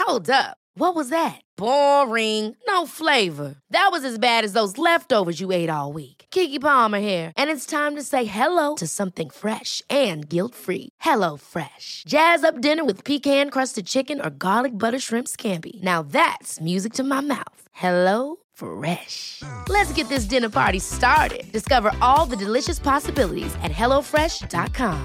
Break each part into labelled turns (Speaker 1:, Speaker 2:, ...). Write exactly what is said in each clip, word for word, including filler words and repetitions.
Speaker 1: Hold up. What was that? Boring. No flavor. That was as bad as those leftovers you ate all week. Keke Palmer here, and it's time to say hello to something fresh and guilt-free. Hello Fresh. Jazz up dinner with pecan-crusted chicken or garlic butter shrimp scampi. Now that's music to my mouth. Hello Fresh. Let's get this dinner party started. Discover all the delicious possibilities at hello fresh dot com.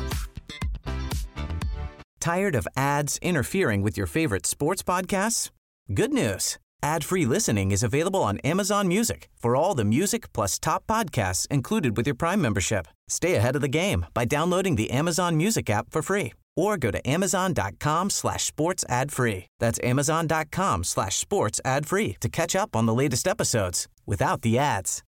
Speaker 2: Tired of ads interfering with your favorite sports podcasts? Good news. Ad-free listening is available on Amazon Music for all the music plus top podcasts included with your Prime membership. Stay ahead of the game by downloading the Amazon Music app for free or go to amazon.com slash sports ad free. That's amazon.com slash sports ad free to catch up on the latest episodes without the ads.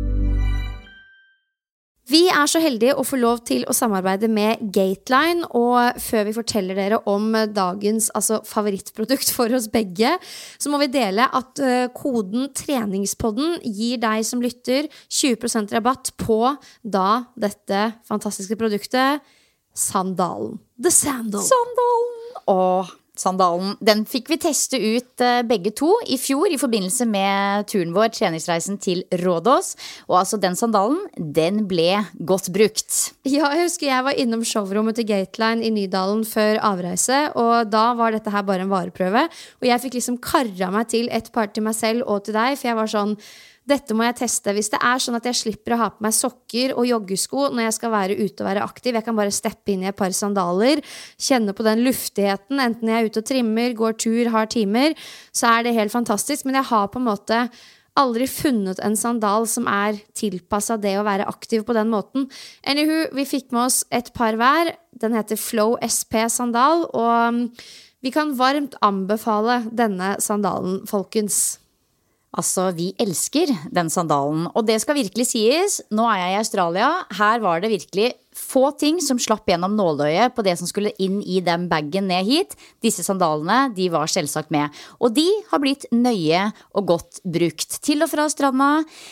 Speaker 3: Vi er så heldige å få lov til å samarbeide med Gateline, og før vi forteller dere om dagens altså, favorittprodukt for oss begge, så må vi dele at uh, koden treningspodden gir deg som lytter tjue prosent rabatt på da dette fantastiske produktet, sandalen. The Sandal.
Speaker 4: Sandalen! Åh, sandalen. Den fikk vi teste ut uh, begge to i fjor i forbindelse med turen vår, treningsreisen til Rådås. Og altså den sandalen, den ble godt brukt.
Speaker 3: Ja, jeg husker jeg var innom showrommet til Gateline i Nydalen før avreise, og da var dette her bare en vareprøve. Og jeg fikk liksom karra meg til et par til meg selv og til deg, for jeg var sånn, dette må jeg teste. Hvis det er sånn at jeg slipper å ha på meg sokker og joggesko når jeg skal være ute og være aktiv, jeg kan bare steppe inn i et par sandaler, kjenne på den luftigheten, enten jeg er ute og trimmer, går tur, har timer, så er det helt fantastisk. Men jeg har på en måte aldri funnet en sandal som er tilpasset det å være aktiv på den måten. Anywho, vi fikk med oss et par hver. Den heter Flow S P sandal, og vi kan varmt anbefale denne sandalen, folkens.
Speaker 4: Altså, vi elsker den sandalen, og det skal virkelig sies, nå er jeg i Australia, her var det virkelig få ting som slapp gjennom nåløyet på det som skulle inn i den baggen ned hit. Disse sandalene, de var selvsagt med, og de har blitt nøye og godt brukt. Til og fra stranda,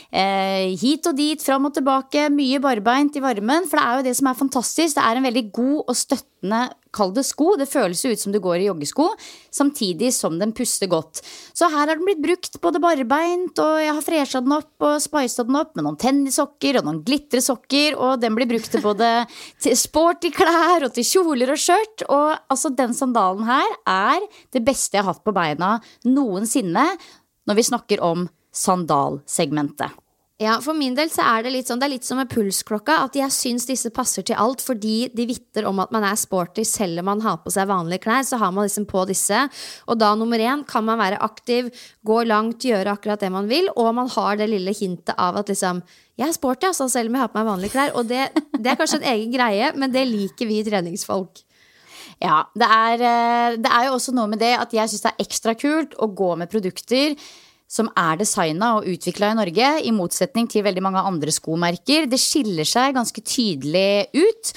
Speaker 4: eh, hit og dit, fram og tilbake, mye barbeint i varmen, for det er jo det som er fantastisk, det er en veldig god og støttende kall det sko, det føles ut som du går i joggesko, samtidig som den puster godt. Så her har den blitt brukt både barbeint, og jeg har freshet den opp og spicet den opp med noen tennissokker og noen glitresokker, og den blir brukt til både til sporty klær og til kjoler og skjørt, og altså den sandalen her er det beste jeg har hatt på beina noensinne når vi snakker om sandalsegmentet.
Speaker 3: Ja, for min del så er det litt sånn, det er litt som med pulsklokka, at jeg synes disse passer til alt, fordi de vitter om at man er sporty, selv om man har på seg vanlige klær, så har man liksom på disse, og da nummer én, kan man være aktiv, gå langt, gjøre akkurat det man vil, og man har det lille hintet av at liksom, jeg er sporty, altså, selv om jeg har på meg vanlige klær, og det, det er kanskje en egen greie, men det liker vi treningsfolk.
Speaker 4: Ja, det er, det er jo også noe med det at jeg synes det er ekstra kult å gå med produkter som er designet og utviklet i Norge, i motsetning til veldig mange andre skomerker. Det skiller seg ganske tydelig ut,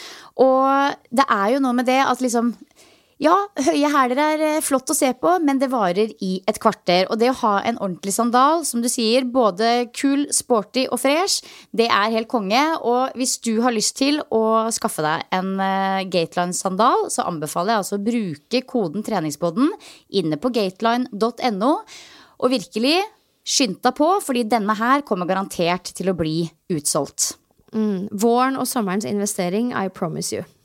Speaker 4: og det er jo noe med det at liksom, ja, høye hæler er flott å se på, men det varer i et kvarter, og det å ha en ordentlig sandal, som du sier, både kul, sporty og fresh, det er helt konge, og hvis du har lyst til å skaffe deg en uh, Gateline sandal, så anbefaler jeg altså å bruke koden treningspodden inne på gateline punktum no, og virkelig skynd deg på, fordi denne her kommer garantert til å bli utsolgt.
Speaker 3: Mm, våren og sommerens investering, I promise you.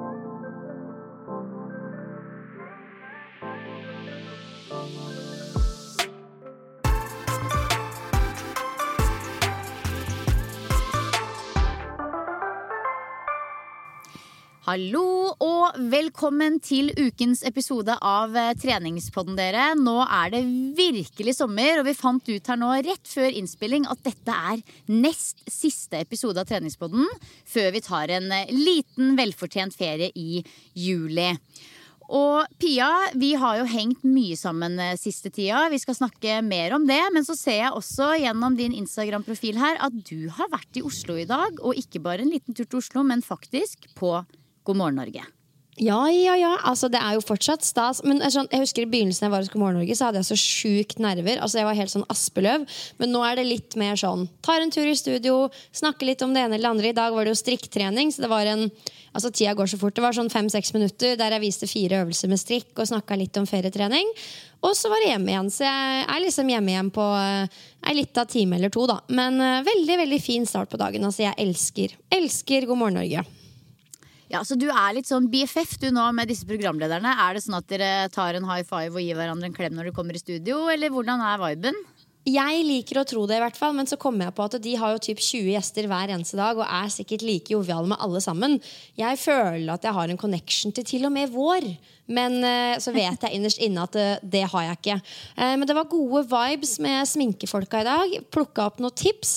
Speaker 4: Hallo og velkommen til ukens episode av Treningspodden dere. Nå er det virkelig sommer, og vi fant ut her nå rett før innspilling at dette er nest siste episode av Treningspodden, før vi tar en liten velfortjent ferie i juli. Og Pia, vi har jo hengt mye sammen siste tida, vi skal snakke mer om det, men så ser jeg også gjennom din Instagram-profil her at du har vært i Oslo i dag, og ikke bare en liten tur til Oslo, men faktisk på God morgen Norge.
Speaker 3: Ja, ja, ja, altså det er jo fortsatt stas. Men sånn, jeg husker i begynnelsen jeg var hos God morgen Norge, så hadde jeg så sjukt nerver. Altså jeg var helt sånn aspeløv. Men nå er det litt mer sånn, tar en tur i studio, snakker litt om det ene eller andre. I dag var det jo strikketrening, så det var en, altså tida går så fort. Det var sånn fem-seks minutter der jeg viste fire øvelser med strikk og snakket litt om ferietrening. Og så var det hjemme igjen, så jeg er liksom hjemme igjen på en litt av time eller to da. Men uh, veldig, veldig fin start på dagen. Altså jeg elsker, elsker God morgen Norge.
Speaker 4: Ja, så du er litt sånn B F F du nå med disse programlederne. Er det sånn at dere tar en high five og gir hverandre en klem når dere kommer i studio, eller hvordan er viben?
Speaker 3: Jeg liker å tro det i hvert fall, men så kommer jeg på at de har jo typ tjue gjester hver eneste dag og er sikkert like joviale med alle sammen. Jeg føler at jeg har en connection til til og med vår, men uh, så vet jeg innerst inne at uh, det har jeg ikke. Uh, men det var gode vibes med sminkefolka i dag. Plukket opp noen tips.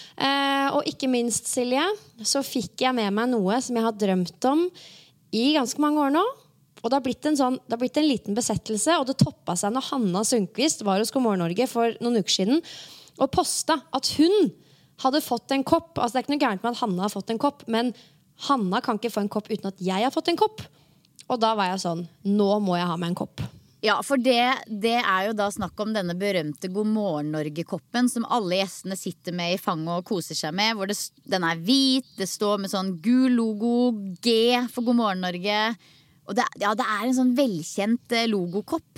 Speaker 3: Uh, og ikke minst, Silje, så fikk jeg med meg noe som jeg har drømt om i ganske mange år nå. Og det har blitt en, sånn, det har blitt en liten besettelse, og det toppet seg når Hanna Sundqvist var hos God morgen Norge for noen uker siden, og postet at hun hadde fått en kopp. Altså det er ikke noe gærent med at Hanna har fått en kopp, men Hanna kan ikke få en kopp uten at jeg har fått en kopp. Og da var jeg sånn, nå må jeg ha meg en kopp.
Speaker 4: Ja, for det, det er jo da snakk om denne berømte God morgen Norge-koppen som alle gjestene sitter med i fanget og koser seg med, hvor det, den er hvit, det står med sånn gul logo, G for God morgen Norge. Og det, ja, det er en sånn velkjent logokopp.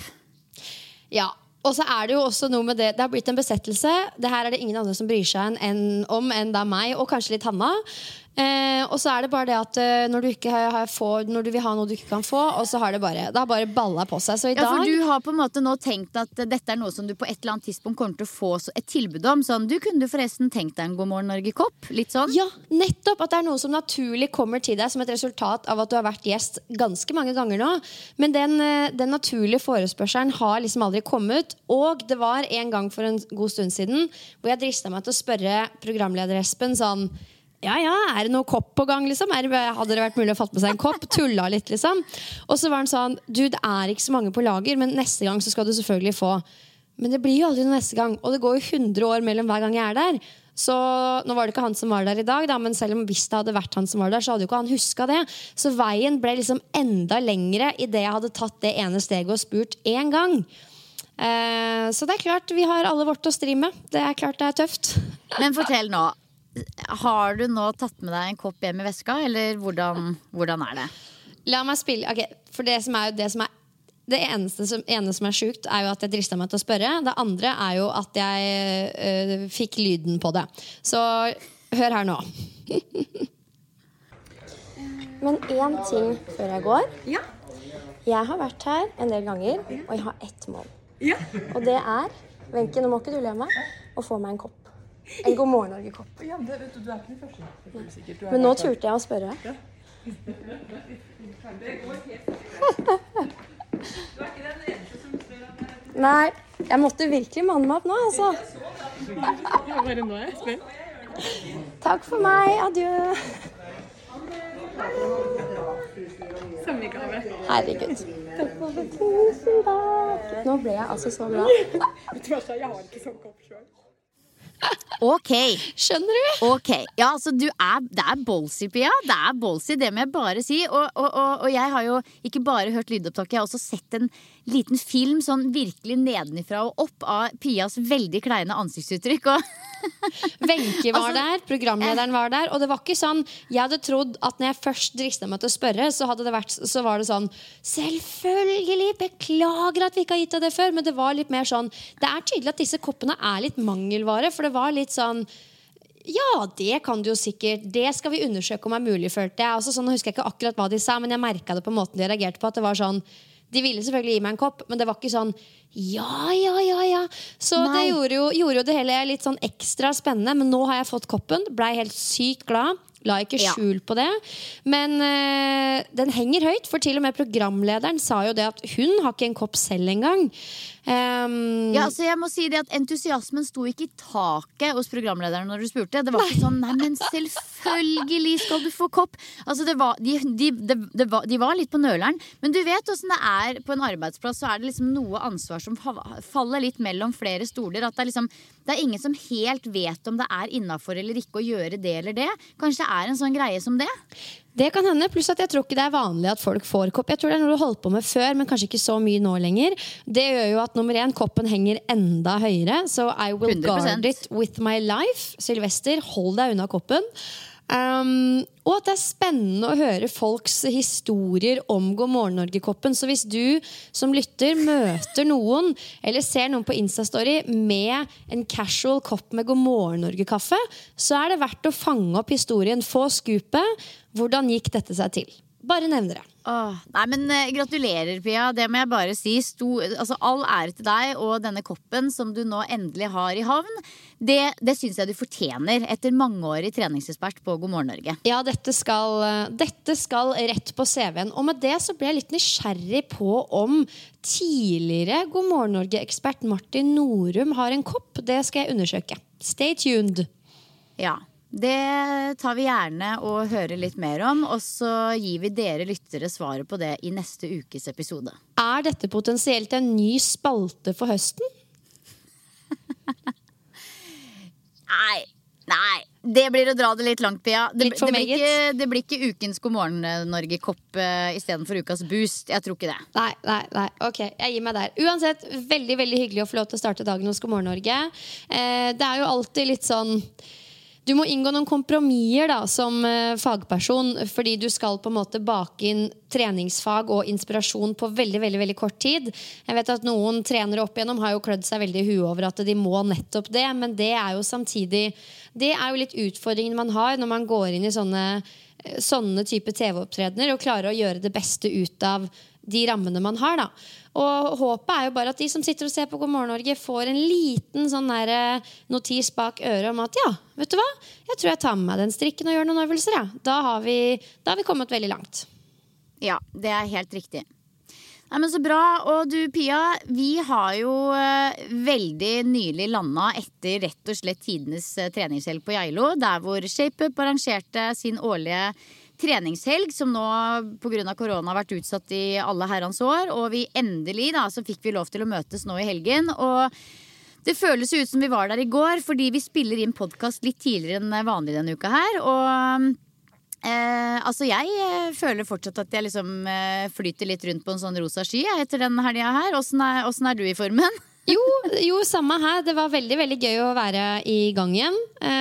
Speaker 3: Ja, og så er det jo også noe med det. Det har blitt en besettelse. Det her er det ingen andre som bryr seg en, om enn da meg, og kanskje litt Hanna. Eh, og så er det bare det at uh, når, du ikke har, får, når du vil ha noe du ikke kan få, og så har det bare, det har bare ballet på seg. Så i
Speaker 4: ja,
Speaker 3: dag...
Speaker 4: for du har på en måte nå tenkt at dette er noe som du på et eller annet tidspunkt kommer til å få et tilbud om. Sånn, du kunne du forresten tenkt deg en God morgen Norge-kopp? Litt sånn?
Speaker 3: Ja, nettopp. At det er noe som naturlig kommer til deg som et resultat av at du har vært gjest ganske mange ganger nå. Men den, den naturlige forespørselen har liksom aldri kommet. Og det var en gang for en god stund siden hvor jeg dristet meg til å spørre programleder Espen sånn, ja, ja, er det noe kopp på gang, liksom? Er det, hadde det vært mulig å fatte med seg en kopp? Tulla litt, liksom. Og så var han sånn, du, det er ikke så mange på lager, men neste gang så skal du selvfølgelig få. Men det blir jo aldri noe neste gang, og det går jo hundre år mellom hver gang jeg er der. Så nå var det ikke han som var der i dag, da, men selv om hvis det hadde vært han som var der, så hadde jo ikke han husket det. Så veien ble liksom enda lengre i det jeg hadde tatt det ene steget og spurt en gang. Eh, så det er klart, vi har alle vårt å stri med. Det er klart det er tøft.
Speaker 4: Men fortell nå, har du nå tatt med deg en kopp hjem i veska, eller hvordan, hvordan er det?
Speaker 3: La meg spille, ok, for det som er jo det som er det eneste som, ene som er sykt er jo at jeg dristet meg til å spørre. Det andre er jo at jeg øh, fikk lyden på det. Så hør her nå. Men en ting før jeg går. Ja. Jeg har vært her en del ganger, og jeg har ett mål. Ja. Og det er, Wenche, nå må ikke du le meg, å få meg en kopp. En God morgen Norge-kopp.
Speaker 5: Ja, det vet du, du er ikke den første. Du er sikkert, du er
Speaker 3: men nå turte jeg å spørre. Ja. Det går helt. Du er ikke den eneste som spør om det. Nei, jeg måtte virkelig manne meg opp nå, altså.
Speaker 5: Ja, bare nå er jeg spent.
Speaker 3: Takk for meg, adjø.
Speaker 5: Samligave.
Speaker 3: Herregud. Takk for det. Tusen takk. Nå ble jeg altså så glad.
Speaker 5: Vet du hva, jeg har ikke sånn kopp selv.
Speaker 4: Ok.
Speaker 3: Skjønner du?
Speaker 4: Ok, ja, altså du er, det er ballsy, Pia. Det er ballsy, det må jeg bare si. Og, og, og, og jeg har jo ikke bare hørt lydopptaket, jeg har også sett en liten film sånn virkelig nedenifra og opp av Pias veldig kleine ansiktsuttrykk. Og
Speaker 3: Wenche var
Speaker 4: altså,
Speaker 3: der, programlederen var der. Og det var ikke sånn, jeg hadde trodd at når jeg først dristet meg til å spørre, så, hadde det vært, så var det sånn, selvfølgelig, beklager at vi ikke har gitt deg det før. Men det var litt mer sånn, det er tydelig at disse koppene er litt mangelvare. For det var litt sånn, ja, det kan du jo sikkert, det skal vi undersøke om er mulig, følte jeg. Altså, sånn, jeg husker ikke akkurat hva de sa, men jeg merket det på måten de reagerte på, at det var sånn, de ville selvfølgelig gi meg en kopp, men det var ikke sånn, ja, ja, ja, ja. Så Nei. det gjorde jo, gjorde jo det hele litt sånn ekstra spennende, men nå har jeg fått koppen, ble helt sykt glad. La ikke skjul på det. Men øh, den henger høyt, for til og med programlederen sa jo det at hun har ikke en kopp selv engang. Um,
Speaker 4: ja, altså jeg må si det at entusiasmen sto ikke i taket hos programlederen når du spurte. Det var ikke sånn, nei, men selvfølgelig skal du få kopp. Altså det var, de, de, de, de, var, de var litt på nøleren. Men du vet hvordan det er på en arbeidsplass, så er det liksom noe ansvar som faller litt mellom flere stoler. At det er liksom, det er ingen som helt vet om det er innenfor eller ikke å gjøre det eller det. Kanskje er en sånn greie som det?
Speaker 3: Det kan hende, pluss at jeg tror ikke det er vanlig at folk får kopp. Jeg tror det er noe du holdt på med før, men kanskje ikke så mye nå lenger. Det gjør jo at nummer én, koppen henger enda høyere. Så I will
Speaker 4: hundre prosent.
Speaker 3: guard it with my life. Sylvester, hold deg unna koppen. Um, og at det er spennende å høre folks historier om God morgen Norge-koppen. Så hvis du som lytter møter noen eller ser noen på Instastory med en casual kopp med God morgen Norge-kaffe, så er det verdt å fange opp historien, få skupet. Hvordan gikk dette seg til? Bare nevn det.
Speaker 4: Åh, nei, men uh, gratulerer, Pia. Det må jeg bare si. Sto, altså, all ære til deg og denne koppen som du nå endelig har i havn. Det, det syns jeg du fortjener etter mangeårig treningsekspert på God morgen Norge.
Speaker 3: Ja, dette skal, dette skal rett på C V-en. Og med det så ble jeg litt nysgjerrig på om tidligere God morgen Norge-ekspert Martin Norum har en kopp. Det skal jeg undersøke. Stay tuned.
Speaker 4: Ja, det tar vi gjerne og hører litt mer om, og så gir vi dere lyttere svaret på det i neste ukes episode.
Speaker 3: Er dette potensielt en ny spalte for høsten?
Speaker 4: Nei, nei, det blir å dra det litt langt, Pia. Det,
Speaker 3: Litt for
Speaker 4: det, blir,
Speaker 3: meget.
Speaker 4: ikke, det blir ikke ukens God morgen Norge-kopp uh, i stedet for ukas boost. Jeg tror ikke det.
Speaker 3: Nei, nei, nei, ok, jeg gir meg der. Uansett, veldig, veldig hyggelig å få lov til å starte dagen hos God morgen Norge. eh, Det er jo alltid litt sånn du må inngå noen kompromisser da, som eh, fagperson, fordi du skal på en måte bake inn treningsfag og inspirasjon på veldig, veldig, veldig kort tid. Jeg vet at noen trenere opp igjennom har jo klødd seg veldig i huet over at de må nettopp det, men det er jo samtidig, det er jo litt utfordringen man har når man går inn i sånne, sånne type T V-opptredener og klarer å gjøre det beste ut av de rammene man har da. Og håpet er jo bare at de som sitter og ser på God morgen Norge får en liten sånn der notis bak øret om at ja, vet du hva? Jeg tror jeg tar med meg den strikken og gjør noen øvelser. Ja. Da, har vi, da har vi kommet veldig langt.
Speaker 4: Ja, det er helt riktig. Nei, men så bra. Og du, Pia, vi har jo eh, veldig nylig landet etter rett og slett tidenes eh, treningshelg på Geilo, der hvor ShapeUp arrangerte sin årlige treningshelg, som nå på grunn av korona har vært utsatt i alle herrens år, og vi endelig da, så fikk vi lov til å møtes nå i helgen, og det føles ut som vi var der i går, fordi vi spiller inn podcast litt tidligere enn vanlig denne uka her, og eh, altså jeg eh, føler fortsatt at jeg liksom eh, flyter litt rundt på en sånn rosa sky etter den helgen her. Hvordan er, hvordan er du i formen?
Speaker 3: Jo, jo, samme her. Det var veldig, veldig gøy å være i gang igjen.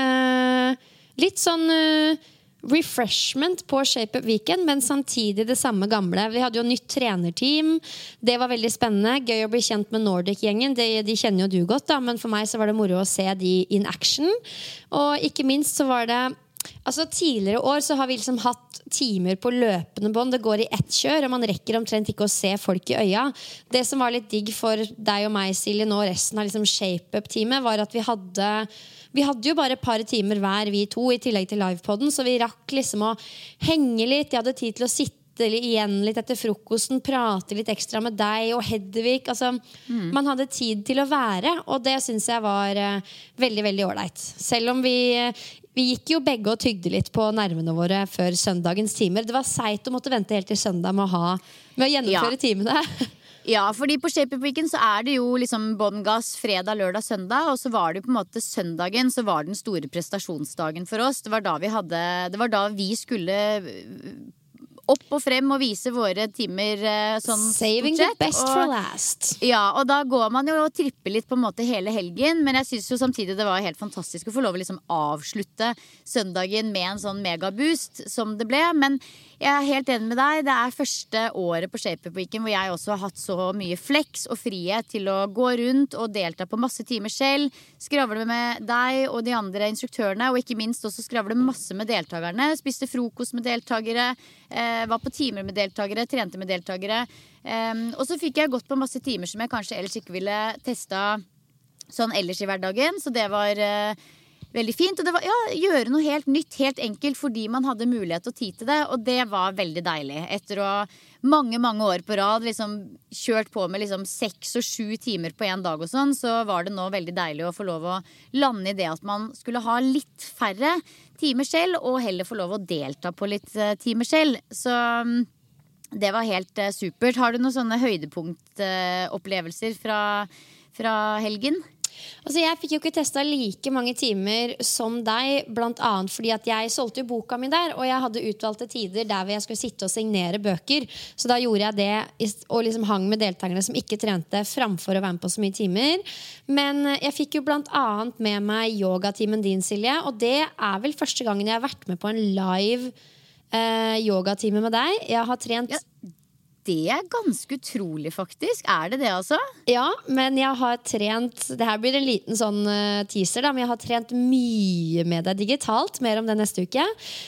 Speaker 3: Eh, litt sånn eh, refreshment på ShapeUp Weekend, men samtidig det samme gamle. Vi hadde jo nytt trenerteam. Det var veldig spennende. Gøy å bli kjent med Nordic-gjengen. De, de kjenner jo du godt, da, men for meg så var det moro å se de in action. Og ikke minst så var det altså tidligere år så har vi liksom hatt timer på løpende bånd. Det går i ett kjør, og man rekker omtrent ikke å se folk i øya. Det som var litt digg for deg og meg, Silje, nå resten av liksom ShapeUp-teamet, var at vi hadde Vi hadde jo bare et par timer hver, vi to, i tillegg til livepodden, så vi rakk liksom å henge litt. Jeg hadde tid til å sitte igjen litt etter frokosten, prate litt ekstra med deg og Hedvig. Altså, mm. Man hadde tid til å være, og det synes jeg var uh, veldig, veldig ålreit. Selv om vi, vi gikk jo begge og tygde litt på nervene våre før søndagens timer. Det var seit å måtte vente helt til søndag med å, ha, med å gjennomføre ja. timene.
Speaker 4: Ja, fordi på ShapeUp Weekend så er det jo liksom bånn gass fredag, lørdag, søndag. Og så var det jo på en måte søndagen så var den store prestasjonsdagen for oss. Det var da vi hadde, det var da vi skulle opp og frem og vise våre timer sånn
Speaker 3: Saving the best
Speaker 4: og,
Speaker 3: for last.
Speaker 4: Ja, og da går man jo og tripper litt på en måte hele helgen. Men jeg synes jo samtidig det var helt fantastisk å få lov å liksom avslutte søndagen med en sånn megaboost som det ble. Men jeg er helt enig med deg. Det er første året på ShapeUp Weekend hvor jeg også har hatt så mye flex og frihet til å gå rundt og delta på masse timer selv. Skravle med deg og de andre instruktørene, og ikke minst også skravle masse med deltakerne. Spiste frokost med deltakere, eh, var på timer med deltakere, trente med deltakere. Eh, og så fikk jeg gått på masse timer som jeg kanskje ellers ikke ville testa sånn ellers i hverdagen. Så det var eh, veldig fint, og det var, ja, gjøre noe helt nytt, helt enkelt, fordi man hadde mulighet og tid til det, og det var veldig deilig. Etter å ha mange, mange år på rad liksom, kjørt på med liksom, seks og sju timer på en dag og sånn, så var det nå veldig deilig å få lov å lande i det at man skulle ha litt færre timer selv, og heller få lov å delta på litt uh, timer selv. Så um, det var helt uh, supert. Har du noen sånne høydepunktopplevelser uh, fra, fra helgen?
Speaker 3: Altså jeg fikk jo ikke testet like mange timer som deg, blant annet fordi at jeg solgte jo boka mi der, og jeg hadde utvalgte tider der hvor jeg skulle sitte og signere bøker. Så da gjorde jeg det og liksom hang med deltakerne som ikke trente framfor å være med på så mye timer. Men jeg fikk jo blant annet med meg yogatimen din, Silje, og det er vel første gangen jeg har vært med på en live eh, yogatime med deg. Jeg har trent...
Speaker 4: Ja. Det er ganske utrolig faktisk. Er det det altså?
Speaker 3: Ja, men jeg har trent, det her blir en liten sånn uh, teaser da, men jeg har trent mye med deg digitalt, mer om det neste uke.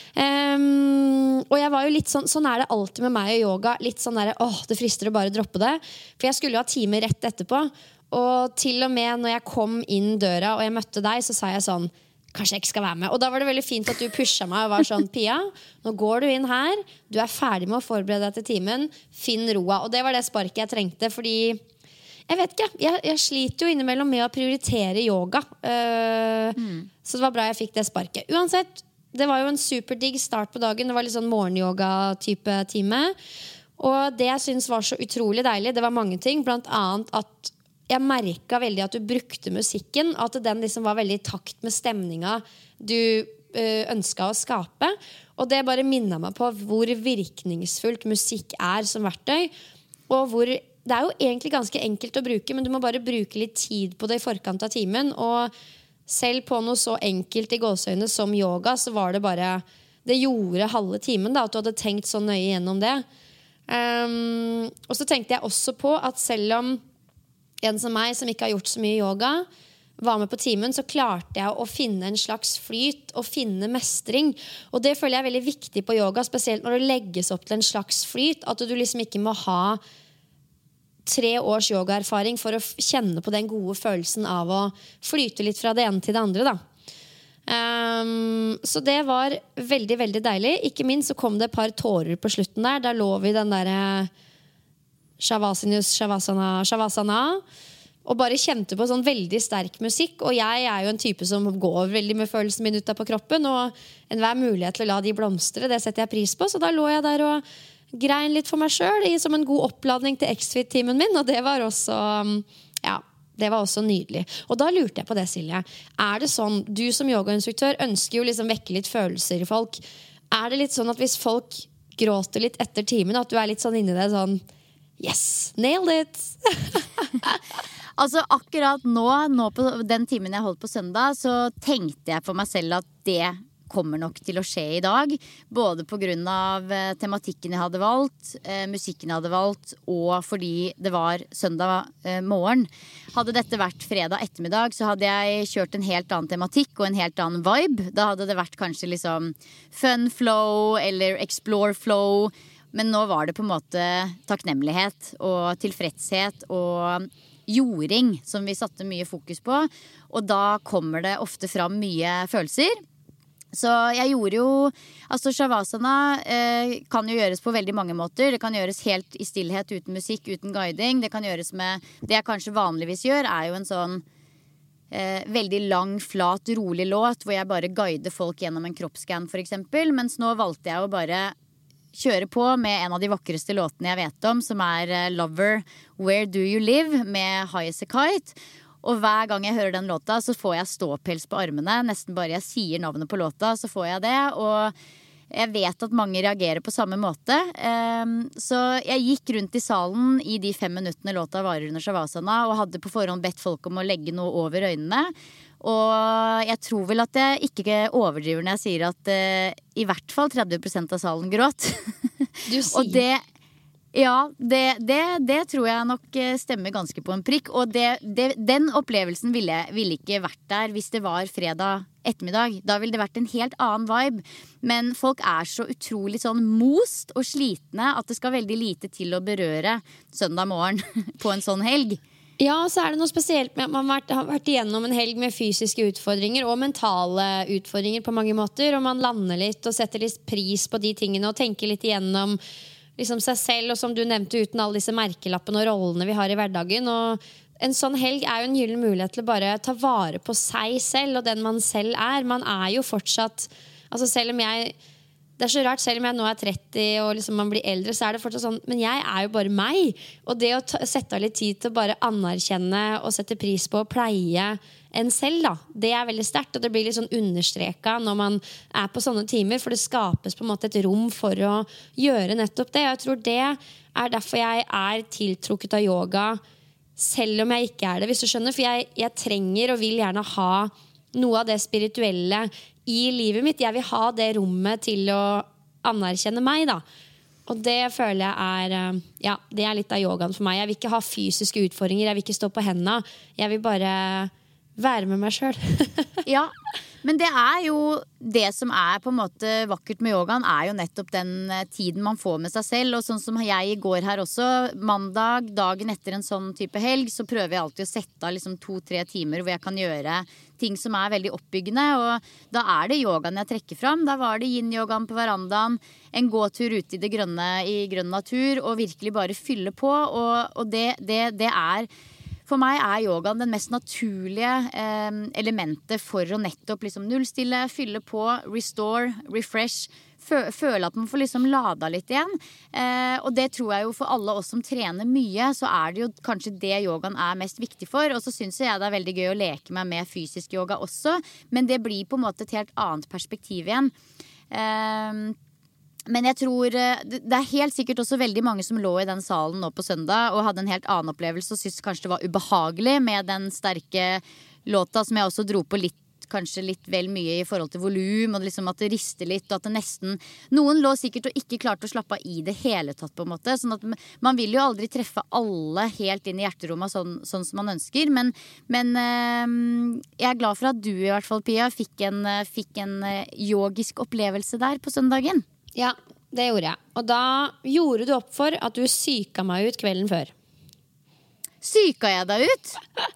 Speaker 3: Um, og jeg var jo litt sånn, sånn er det alltid med meg og yoga, litt sånn der, åh, det frister å bare droppe det. For jeg skulle jo ha time rett etterpå, og til og med når jeg kom inn døra og jeg møtte deg, så sa jeg sånn, kanskje jeg ikke skal være med. Og da var det veldig fint at du pushet meg og var sånn, Pia, nå går du inn her, du er ferdig med å forberede deg til timen, finn roa. Og det var det sparket jeg trengte, fordi jeg vet ikke, jeg, jeg sliter jo innimellom med å prioritere yoga. Uh, mm. Så det var bra jeg fikk det sparket. Uansett, det var jo en superdigg start på dagen. Det var litt sånn morgenyoga-type time. Og det jeg synes var så utrolig deilig, det var mange ting, blant annet at jeg merket veldig at du brukte musikken, at den liksom var veldig i takt med stemninga du øh, ønsket å skape. Og det bare minnet meg på hvor virkningsfullt musikk er som verktøy. Og hvor, det er jo egentlig ganske enkelt å bruke, men du må bare bruke litt tid på det i forkant av timen. Og selv på noe så enkelt i gåseøyne som yoga, så var det bare, det gjorde halve timen da, at du hadde tenkt så nøye gjennom det. Um, og så tenkte jeg også på at selv om en som meg, som ikke har gjort så mye yoga, var med på timen, så klarte jeg å finne en slags flyt og finne mestring. Og det føler jeg er veldig viktig på yoga, spesielt når det legges opp til en slags flyt, at du liksom ikke må ha tre års yogaerfaring for å kjenne på den gode følelsen av å flyte litt fra det ene til det andre da. Um, så det var veldig, veldig deilig. Ikke minst så kom det et par tårer på slutten der. Da lå vi den der Shavasana, Shavasana, Shavasana og bare kjente på sånn veldig sterk musikk. Og jeg er jo en type som går veldig med følelsen min ut av på kroppen, og enhver mulighet til å la de blomstre, det setter jeg pris på. Så da lå jeg der og grein litt for meg selv som en god oppladning til X-Fit-timen min, og det var også ja, det var også nydelig. Og da lurte jeg på det, Silje. Er det sånn, du som yogainstruktør ønsker jo liksom vekke litt følelser i folk. Er det litt sånn at hvis folk gråter litt etter timen, at du er litt sånn inni det sånn yes, nailed it.
Speaker 4: Altså akkurat nå, nå på den timen jeg holdt på søndag, så tenkte jeg for meg selv at det kommer nok til å skje i dag. Både på grunn av eh, tematikken jeg hadde valgt, eh, musikken jeg hadde valgt, og fordi det var søndag eh, morgen. Hadde dette vært fredag ettermiddag, så hadde jeg kjørt en helt annen tematikk og en helt annen vibe. Da hadde det vært kanskje liksom fun flow eller explore flow. Men nå var det på en måte takknemlighet og tilfredshet og jording som vi satte mye fokus på. Og da kommer det ofte fram mye følelser. Så jeg gjorde jo altså Shavasana eh, kan jo gjøres på veldig mange måter. Det kan gjøres helt i stillhet, uten musikk, uten guiding. Det kan gjøres med, det jeg kanskje vanligvis gjør er jo en sånn eh, veldig lang, flat, rolig låt hvor jeg bare guider folk gjennom en kroppsscan for eksempel. Mens nå valgte jeg å bare kjøre på med en av de vakreste låtene jeg vet om, som er eh, Lover, Where Do You Live med High As A Kite. Og hver gang jeg hører den låta, så får jeg ståpels på armene. Nesten bare jeg sier navnet på låta, så får jeg det. Og jeg vet at mange reagerer på samme måte. Så jeg gikk rundt i salen i de fem minuttene låta varer under Shavasana, og hadde på forhånd bedt folk om å legge noe over øynene. Og jeg tror vel at jeg ikke overdriver når jeg sier at uh, i hvert fall tretti prosent av salen gråt.
Speaker 3: Du sier...
Speaker 4: Og det... Ja, det, det, det tror jeg nok stemmer ganske på en prikk. Og det, det, den opplevelsen ville, ville ikke vært der hvis det var fredag ettermiddag. Da ville det vært en helt annen vibe. Men folk er så utrolig sånn most og slitne at det skal veldig lite til å berøre søndag morgen på en sånn helg.
Speaker 3: Ja, så er det noe spesielt med at man har vært, har vært igjennom en helg med fysiske utfordringer og mentale utfordringer på mange måter. Og man lander litt og setter litt pris på de tingene og tenker litt igjennom liksom seg selv, og som du nevnte, uten alle disse merkelappene og rollene vi har i hverdagen. Og en sånn helg er jo en gyllen mulighet til å bare ta vare på seg selv og den man selv er. Man er jo fortsatt, altså selv om jeg det er så rart, selv om jeg nå er tretti og liksom man blir eldre, så er det fortsatt sånn, men jeg er jo bare meg. Og det å ta, sette av litt tid til å bare anerkjenne og sette pris på å pleie en selv, da, det er veldig sterkt. Og det blir litt sånn understreket når man er på sånne timer, for det skapes på en måte et rom for å gjøre nettopp det. Og jeg tror det er derfor jeg er tiltrukket av yoga, selv om jeg ikke er det, hvis du skjønner. For jeg, jeg trenger og vil gjerne ha noe av det spirituelle i livet mitt. Jeg vil ha det rommet til å anerkjenne meg, da. Og det føler jeg er, ja, det er litt av yogaen for meg. Jeg vil ikke ha fysiske utfordringer, jeg vil ikke stå på hendene. Jeg vil bare være med meg selv.
Speaker 4: Ja, men det er jo det som er på en måte vakkert med yogaen, er jo nettopp den tiden man får med seg selv. Og sånn som jeg i går her også, mandag, dagen etter en sånn type helg, så prøver jeg alltid å sette av liksom to-tre timer hvor jeg kan gjøre ting som er veldig oppbyggende. Og da er det yogaen jeg trekker fram. Da var det yin-yogaen på verandaen, en gåtur ute i det grønne, i grønn natur, og virkelig bare fylle på. Og, og det, det, det er... For meg er yogaen den mest naturlige eh, elementet for å nettopp liksom nullstille, fylle på, restore, refresh, fø føle at man får liksom lada litt igjen. Eh, og det tror jeg jo for alle oss som trener mye, så er det jo kanskje det yogaen er mest viktig for. Og så synes jeg det er veldig gøy å leke meg med fysisk yoga også, men det blir på en måte et helt annet perspektiv igjen. Eh, Men jeg tror det er helt sikkert også veldig mange som lå i den salen nå på søndag og hadde en helt annen opplevelse og syntes kanskje det var ubehagelig med den sterke låta som jeg også dro på litt, kanskje litt vel mye i forhold til volum, og liksom at det rister litt, og at det nesten noen lå sikkert og ikke klarte å slappe av i det hele tatt på en måte, sånn at man vil jo aldri treffe alle helt inn i hjerterommet sånn, sånn som man ønsker, men, men øh, jeg er glad for at du i hvert fall, Pia, fikk en, fikk en yogisk opplevelse der på søndagen.
Speaker 3: Ja, det gjorde jeg. Og da gjorde du opp for at du syka meg ut kvelden før.
Speaker 4: Syka jeg deg ut?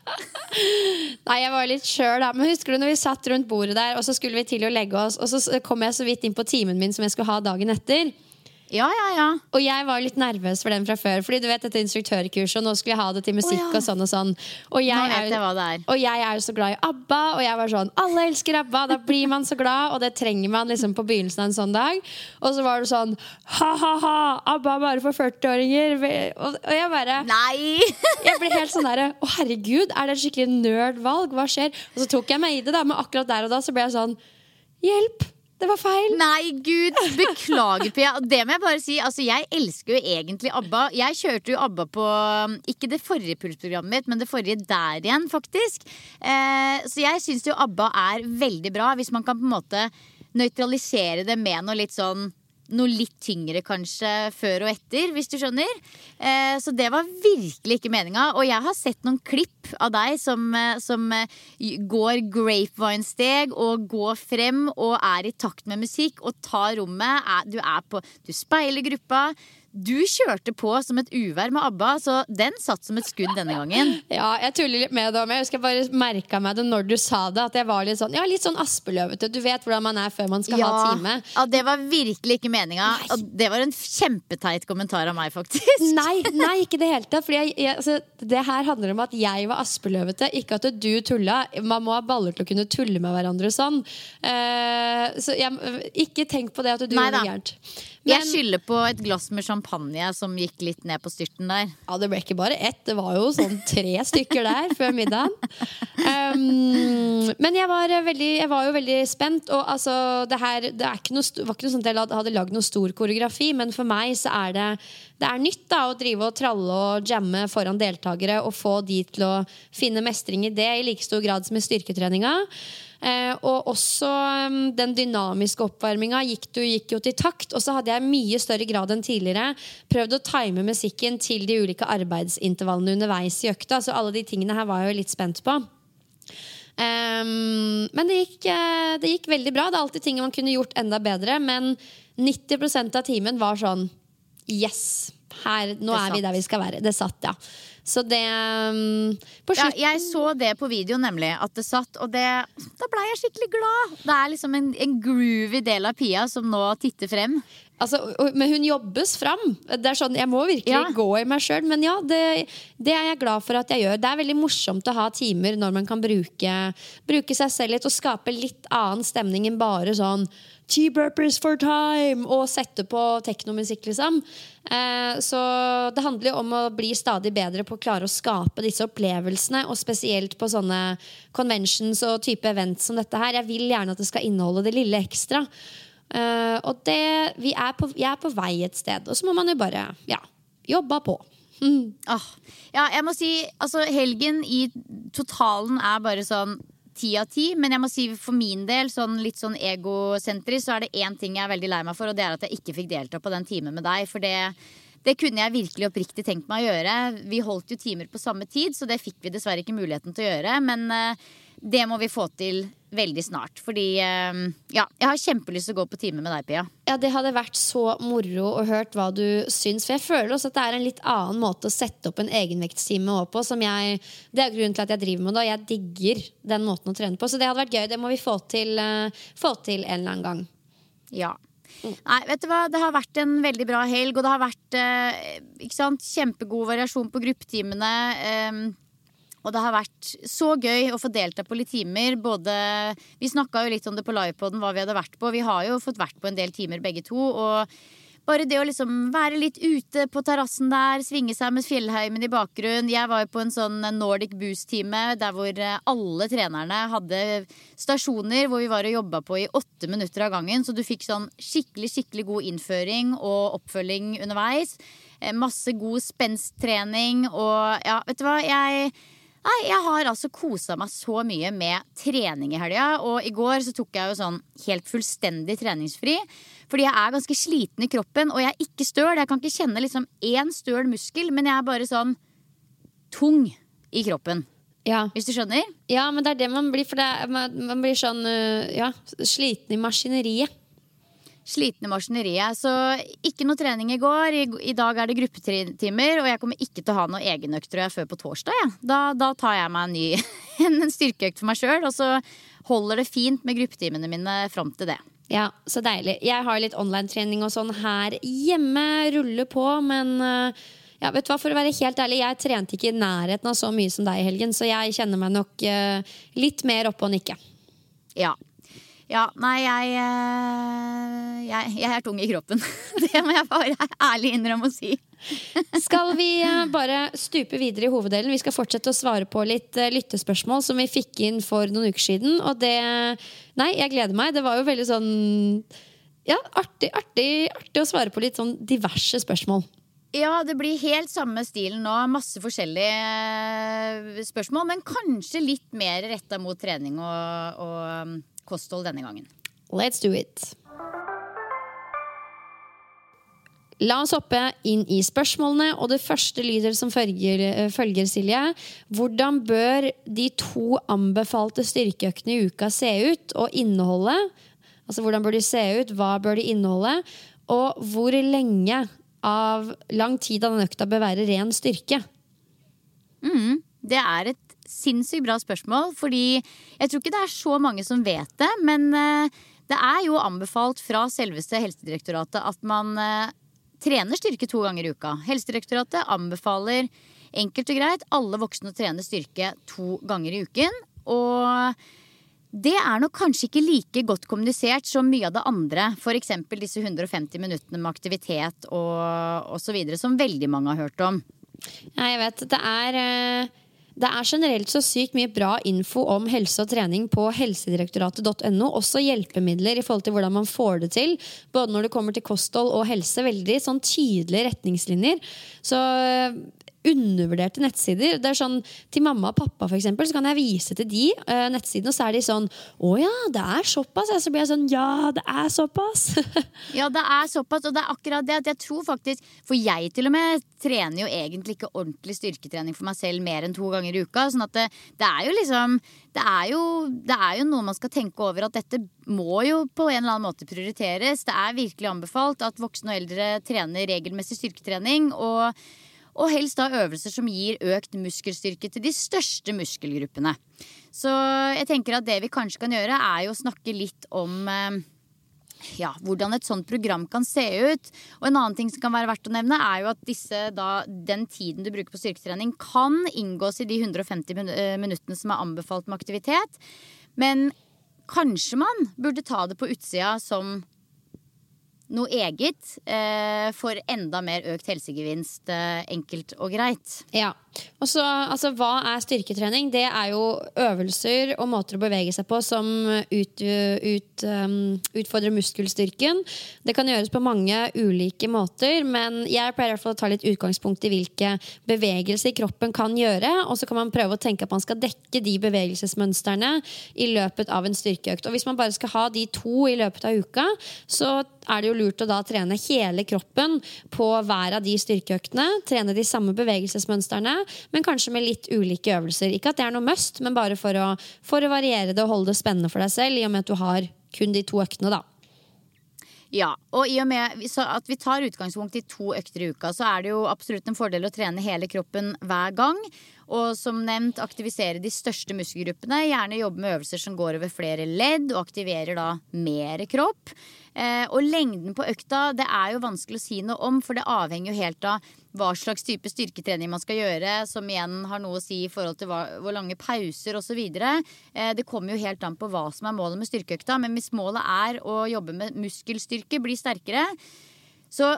Speaker 3: Nei, jeg var litt skjør da. Men husker du når vi satt rundt bordet der, og så skulle vi til å legge oss, og så kom jeg så vidt inn på timen min som jeg skulle ha dagen etter.
Speaker 4: Ja, ja, ja.
Speaker 3: Og jeg var litt nervøs for den fra før, fordi du vet dette instruktørkurset, og nå skulle jeg ha det til musikk oh, ja. Og sånn og sånn. Og jeg,
Speaker 4: nå vet jeg
Speaker 3: er,
Speaker 4: hva det er.
Speaker 3: og jeg er jo så glad i ABBA, og jeg var sånn, alle elsker ABBA, da blir man så glad, og det trenger man liksom på begynnelsen av en sånn dag. Og så var det sånn, ha-ha-ha, ABBA bare for førti-åringer. Og, og jeg bare...
Speaker 4: Nei!
Speaker 3: Jeg ble helt sånn der, å herregud, er det et skikkelig nerdvalg? Hva skjer? Og så tok jeg meg i det da, men akkurat der og da så ble jeg sånn, hjelp! Det var feil.
Speaker 4: Nei, Gud, beklager, Pia. Det må jeg bare si, altså jeg elsker jo egentlig ABBA. Jeg kjørte jo ABBA på, ikke det forrige pulsprogrammet mitt, men det forrige der igjen, faktisk. Eh, så jeg synes jo ABBA er veldig bra, hvis man kan på en måte nøytralisere det med noe litt sånn, noe litt tyngre kanskje før og etter, hvis du skjønner. Eh, så det var virkelig ikke meningen. Og jeg har sett noen klipp av deg som, som går grapevine-steg og går frem og er i takt med musikk og tar rommet. Er, du, er på, du speiler gruppa. Du kjørte på som et uvær med ABBA, så den satt som et skudd denne gangen.
Speaker 3: Ja, jeg tuller litt med det, men jeg husker jeg bare merket meg det når du sa det, at jeg var litt sånn, ja, litt sånn aspeløvete. Du vet hvordan man er før man skal
Speaker 4: ja,
Speaker 3: ha time.
Speaker 4: Ja, det var virkelig ikke meningen. Og det var en kjempeteit kommentar av meg, faktisk.
Speaker 3: Nei, nei, ikke det hele tatt. Fordi jeg, jeg, altså, det her handler om at jeg var aspeløvete, ikke at du tulla. Man må ha baller til å kunne tulle med hverandre sånn. Uh, så jeg, ikke tenk på det at du
Speaker 4: nei,
Speaker 3: gjorde det gærent.
Speaker 4: Men, jeg skylder på et glass med champagne som gikk litt ned på styrten der.
Speaker 3: Ja, det ble ikke bare ett. Det var jo sånn tre stykker der før middagen. Um, men jeg var, veldig, jeg var jo veldig spent. Og altså, det her det er ikke noe, var ikke noe sånt at jeg hadde lagd noe stor koreografi, men for meg så er det, det er nytt da, å drive og tralle og jamme foran deltakere og få de til å finne mestring i det i like stor grad som i styrketreninga. Eh, og også um, den dynamiske oppvarminga gikk, du, gikk jo til takt. Og så hadde jeg mye større grad enn tidligere prøvd å time musikken til de ulike arbeidsintervallene underveis i økta. Så alle de tingene her var jeg jo litt spent på. Um, men det gikk, uh, det gikk veldig bra. Det er alltid ting man kunne gjort enda bedre. Men nitti prosent av timen var sånn yes, her, nå er vi der vi skal være. Det satt, ja. Så det um, på
Speaker 4: ja, jeg så det på video nemlig, at det satt, og det, da ble jeg skikkelig glad. Det er liksom en, en groovy del av Pia som nå titter frem.
Speaker 3: Altså, men hun jobbes fram. Det er sånn, jeg må virkelig
Speaker 4: Ja.
Speaker 3: gå i meg selv. Men ja, det, det er jeg glad for at jeg gjør. Det er veldig morsomt å ha timer når man kan bruke, bruke seg selv litt og skape litt annen stemning enn bare sånn Tea burpers for time og sette på teknomusikk liksom. Eh, så det handler jo om å bli stadig bedre på å klare å skape disse opplevelsene, og spesielt på sånne conventions og type events som dette her. Jeg vil gjerne at det skal inneholde det lille ekstra. Uh, og det, vi er på, jeg er på vei et sted. Og så må man jo bare ja, jobbe på. mm.
Speaker 4: ah. Ja, jeg må si altså, helgen i totalen er bare sånn ti av ti. Men jeg må si for min del sånn, litt sånn egosentrisk, så er det én ting jeg er veldig lei meg for, og det er at jeg ikke fikk delta på den timen med deg. For det, det kunne jeg virkelig oppriktig tenkt meg å gjøre. Vi holdt jo timer på samme tid, så det fikk vi dessverre ikke muligheten til å gjøre. Men uh, det må vi få til veldig snart. Fordi uh, ja, jeg har kjempelyst til å gå på time med deg, Pia.
Speaker 3: Ja, det hadde vært så moro å hørt hva du syns. For jeg føler også at det er en litt annen måte å sette opp en egenvektstime på, som jeg, det er grunnen til at jeg driver med det. Og jeg digger den måten å trene på. Så det hadde vært gøy. Det må vi få til, uh, få til en eller annen gang.
Speaker 4: Ja. Nei, vet du hva? Det har vært en veldig bra helg, og det har vært eh, ikke sant? Kjempegod variasjon på gruppetimene. Eh, og det har vært så gøy å få delta på litt timer. Både, vi snakket jo litt om det på livepodden, hva vi hadde vært på. Vi har jo fått vært på en del timer begge to, og bare det å liksom være litt ute på terrassen der, svinge seg med fjellheimen i bakgrunn. Jeg var jo på en sånn Nordic Boost-time der hvor alle trenerne hadde stasjoner hvor vi var og jobbet på i åtte minutter av gangen. Så du fikk sånn skikkelig, skikkelig god innføring og oppfølging underveis. Masse god spensttrening og ja, vet du hva, jeg... Nei, jeg har altså koset meg så mye med trening i helga. Og i går så tok jeg jo sånn helt fullstendig treningsfri. Fordi jeg er ganske sliten i kroppen, og jeg er ikke støl. Jeg kan ikke kjenne liksom en støl muskel, men jeg er bare sånn tung i kroppen.
Speaker 3: Ja.
Speaker 4: Hvis du skjønner?
Speaker 3: Ja, men det er det man blir. For det er, man, man blir sånn uh, ja, sliten i maskineriet.
Speaker 4: Sliten i maskineriet. Så ikke noe trening i går. I, i dag er det gruppetimer, og jeg kommer ikke til å ha noe egenøkt tror jeg, før på torsdag. Ja. Da, da tar jeg meg en ny en styrkeøkt for meg selv, og så holder det fint med gruppetimene mine frem til det.
Speaker 3: Ja, så deilig. Jeg har litt online-trening og sånn her hjemme, ruller på, men uh, ja, vet du hva, for å være helt ærlig, jeg trente ikke i nærheten av så mye som deg i helgen, så jeg kjenner meg nok uh, litt mer oppe og nikke.
Speaker 4: Ja. Ja, nei, jeg, jeg, jeg er tung i kroppen. Det må jeg bare ærlig innrømme å si.
Speaker 3: Skal vi bare stupe videre i hoveddelen? Vi skal fortsette å svare på litt lyttespørsmål som vi fikk inn for noen uker siden. Og det, nei, jeg gleder meg. Det var jo veldig sånn, ja, artig, artig, artig å svare på litt sånn diverse spørsmål.
Speaker 4: Ja, det blir helt samme stilen nå. Masse forskjellige spørsmål, men kanskje litt mer rettet mot trening og, og kosthold denne gangen.
Speaker 3: Let's do it. La oss hoppe inn i spørsmålene, og det første lyder som følger, følger Silje. Hvordan bør de to anbefalte styrkeøktene i uka se ut og inneholde? Altså, hvordan bør de se ut? Hva bør de inneholde? Og hvor lenge av lang tid av den økta bør være ren styrke?
Speaker 4: Mm, det er et sinnssykt bra spørsmål, fordi jeg tror ikke det er så mange som vet det, men det er jo anbefalt fra selveste Helsedirektoratet at man trener styrke to ganger i uka. Helsedirektoratet anbefaler enkelt og greit alle voksne å trene styrke to ganger i uken, og det er nok kanskje ikke like godt kommunisert som mye av det andre, for eksempel disse hundre og femti minuttene med aktivitet og, og så videre, som veldig mange har hørt om.
Speaker 3: Ja, jeg vet, det er... Det er generelt så sykt mye bra info om helse og trening på helsedirektoratet punktum no. Også hjelpemidler i forhold til hvordan man får det til, både når det kommer til kosthold og helse. Veldig sånn tydelige retningslinjer. Så undervurderte nettsider. Det er sånn, til mamma og pappa for eksempel, så kan jeg vise til de uh, nettsidene, og så er de sånn, å ja, det er såpass. Så blir jeg sånn, ja, det er såpass.
Speaker 4: Ja, det er såpass, og det er akkurat det at jeg tror faktisk, for jeg til og med trener jo egentlig ikke ordentlig styrketrening for meg selv mer enn to ganger i uka, sånn at det, det er jo liksom, det er jo, det er jo noe man skal tenke over, at dette må jo på en eller annen måte prioriteres. Det er virkelig anbefalt at voksne og eldre trener regelmessig styrketrening, og Og helst da øvelser som gir økt muskelstyrke til de største muskelgruppene. Så jeg tenker at det vi kanskje kan gjøre er jo å snakke litt om eh, ja, hvordan et sånt program kan se ut. Og en annen ting som kan være verdt å nevne er jo at disse, da, den tiden du bruker på styrketrening kan inngås i de hundre og femti minuttene som er anbefalt med aktivitet. Men kanskje man burde ta det på utsida som noe eget eh, for enda mer økt helsegevinst, eh, enkelt og greit.
Speaker 3: Ja, og så, altså, hva er styrketrening? Det er jo øvelser og måter å bevege seg på som ut, ut, um, utfordrer muskelstyrken. Det kan gjøres på mange ulike måter, men jeg pleier i hvert fall å ta litt utgangspunkt i hvilke bevegelser kroppen kan gjøre, og så kan man prøve å tenke at man skal dekke de bevegelsesmønsterne i løpet av en styrkeøkt. Og hvis man bare skal ha de to i løpet av uka, så er det jo lurt å da trene hele kroppen på hver av de styrkeøktene, trene de samme bevegelsesmønsterne, men kanskje med litt ulike øvelser. Ikke at det er noe must, men bare for å, for å variere det og holde det spennende for deg selv, i og med at du har kun de to øktene da.
Speaker 4: Ja, og i og med at vi tar utgangspunkt i to økter i uka, så er det jo absolutt en fordel å trene hele kroppen hver gang. Og som nevnt, aktivisere de største muskelgruppene. Gjerne jobbe med øvelser som går over flere ledd og aktiverer da mer kropp. Eh, og lengden på økta, det er jo vanskelig å si noe om, for det avhenger jo helt av hva slags type styrketrening man skal gjøre, som igjen har noe å si i forhold til hva, hvor lange pauser og så videre. Eh, det kommer jo helt an på hva som er målet med styrkeøkta, men hvis målet er å jobbe med muskelstyrke, bli sterkere, så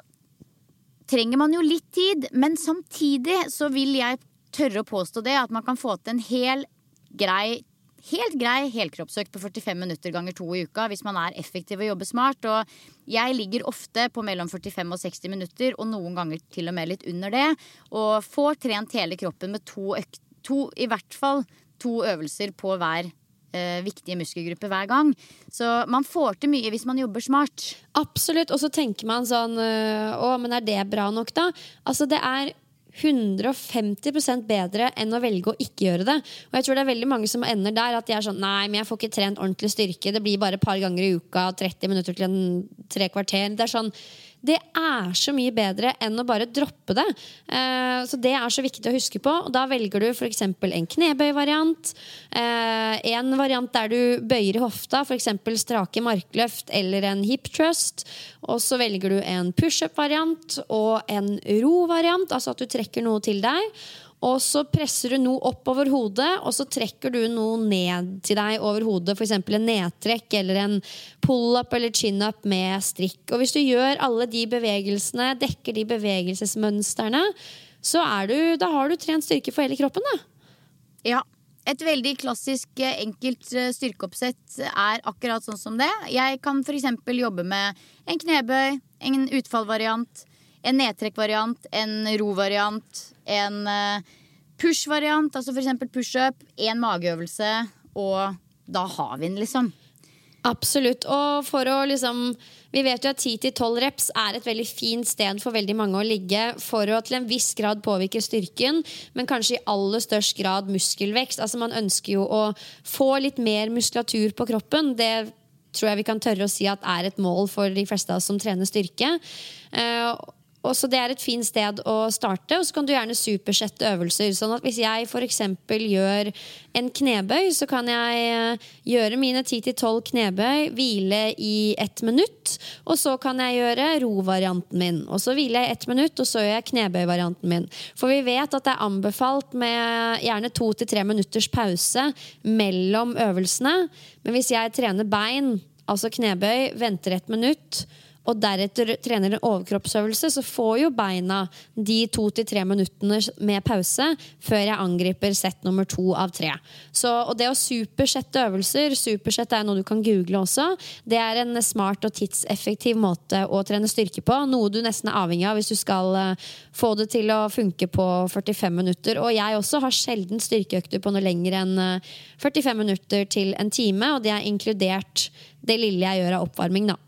Speaker 4: trenger man jo litt tid, men samtidig så vil jeg tørre å påstå det, at man kan få til en hel grei Helt grei helkroppsøkt på førtifem minutter ganger to i uka hvis man er effektiv og jobber smart. Og jeg ligger ofte på mellom førtifem og seksti minutter, og noen ganger til og med litt under det. Og får trent hele kroppen med to, øk- to i hvert fall to øvelser på hver eh, viktige muskelgruppe hver gang. Så man får til mye hvis man jobber smart.
Speaker 3: Absolutt, og så tenker man sånn, å, men er det bra nok da? Altså det er hundre og femti prosent bedre enn å velge å ikke gjøre det. Og jeg tror det er veldig mange som ender der at de er sånn, nei, men jeg får ikke trent ordentlig styrke, det blir bare et par ganger i uka, tretti minutter til en tre kvarter. Det er sånn, det er så mye bedre enn å bare droppe det. Eh, så det er så viktig å huske på. Og da velger du for eksempel en knebøy-variant, eh, en variant der du bøyer i hofta, for eksempel strake markløft eller en hip thrust. Og så velger du en push-up-variant og en ro-variant, altså at du trekker noe til deg. Og så presser du noe opp over hodet, og så trekker du noe ned til deg over hodet, for eksempel en nedtrekk eller en pull-up eller chin-up med strikk. Og hvis du gjør alle de bevegelsene, dekker de bevegelsesmønsterne, så er du, da har du trent styrke for hele kroppen da.
Speaker 4: Ja, et veldig klassisk enkelt styrkeoppsett er akkurat sånn som det. Jeg kan for eksempel jobbe med en knebøy, en utfallvariant, en nedtrekkvariant, en rovariant, en push-variant, altså for eksempel push-up, en mageøvelse, og da har vi den liksom.
Speaker 3: Absolutt, og for å liksom, vi vet jo at ti til tolv reps er et veldig fint sted for veldig mange å ligge for å til en viss grad påvirke styrken, men kanskje i aller størst grad muskelvekst. Altså man ønsker jo å få litt mer muskulatur på kroppen, det tror jeg vi kan tørre å si at er et mål for de fleste av oss som trener styrke. Uh, Og så det er et fint sted å starte, og så kan du gjerne supersette øvelser. Sånn at hvis jeg for eksempel gjør en knebøy, så kan jeg gjøre mine ti til tolv knebøy, hvile i ett minutt, og så kan jeg gjøre rovarianten min. Og så hviler jeg ett minutt, og så gjør jeg knebøyvarianten min. For vi vet at det er anbefalt med gjerne to til tre minutters pause mellom øvelsene. Men hvis jeg trener bein, altså knebøy, venter ett minutt, og deretter trener en overkroppsøvelse, så får jo beina de to til tre minuttene med pause før jeg angriper sett nummer to av tre. Så, og det å supersette øvelser, supersette er noe du kan google også, det er en smart og tidseffektiv måte å trene styrke på, noe du nesten er avhengig av hvis du skal uh, få det til å funke på førtifem minutter. Og jeg også har sjelden styrkeøkter på noe lenger enn uh, førtifem minutter til en time, og det er inkludert det lille jeg gjør av oppvarming da.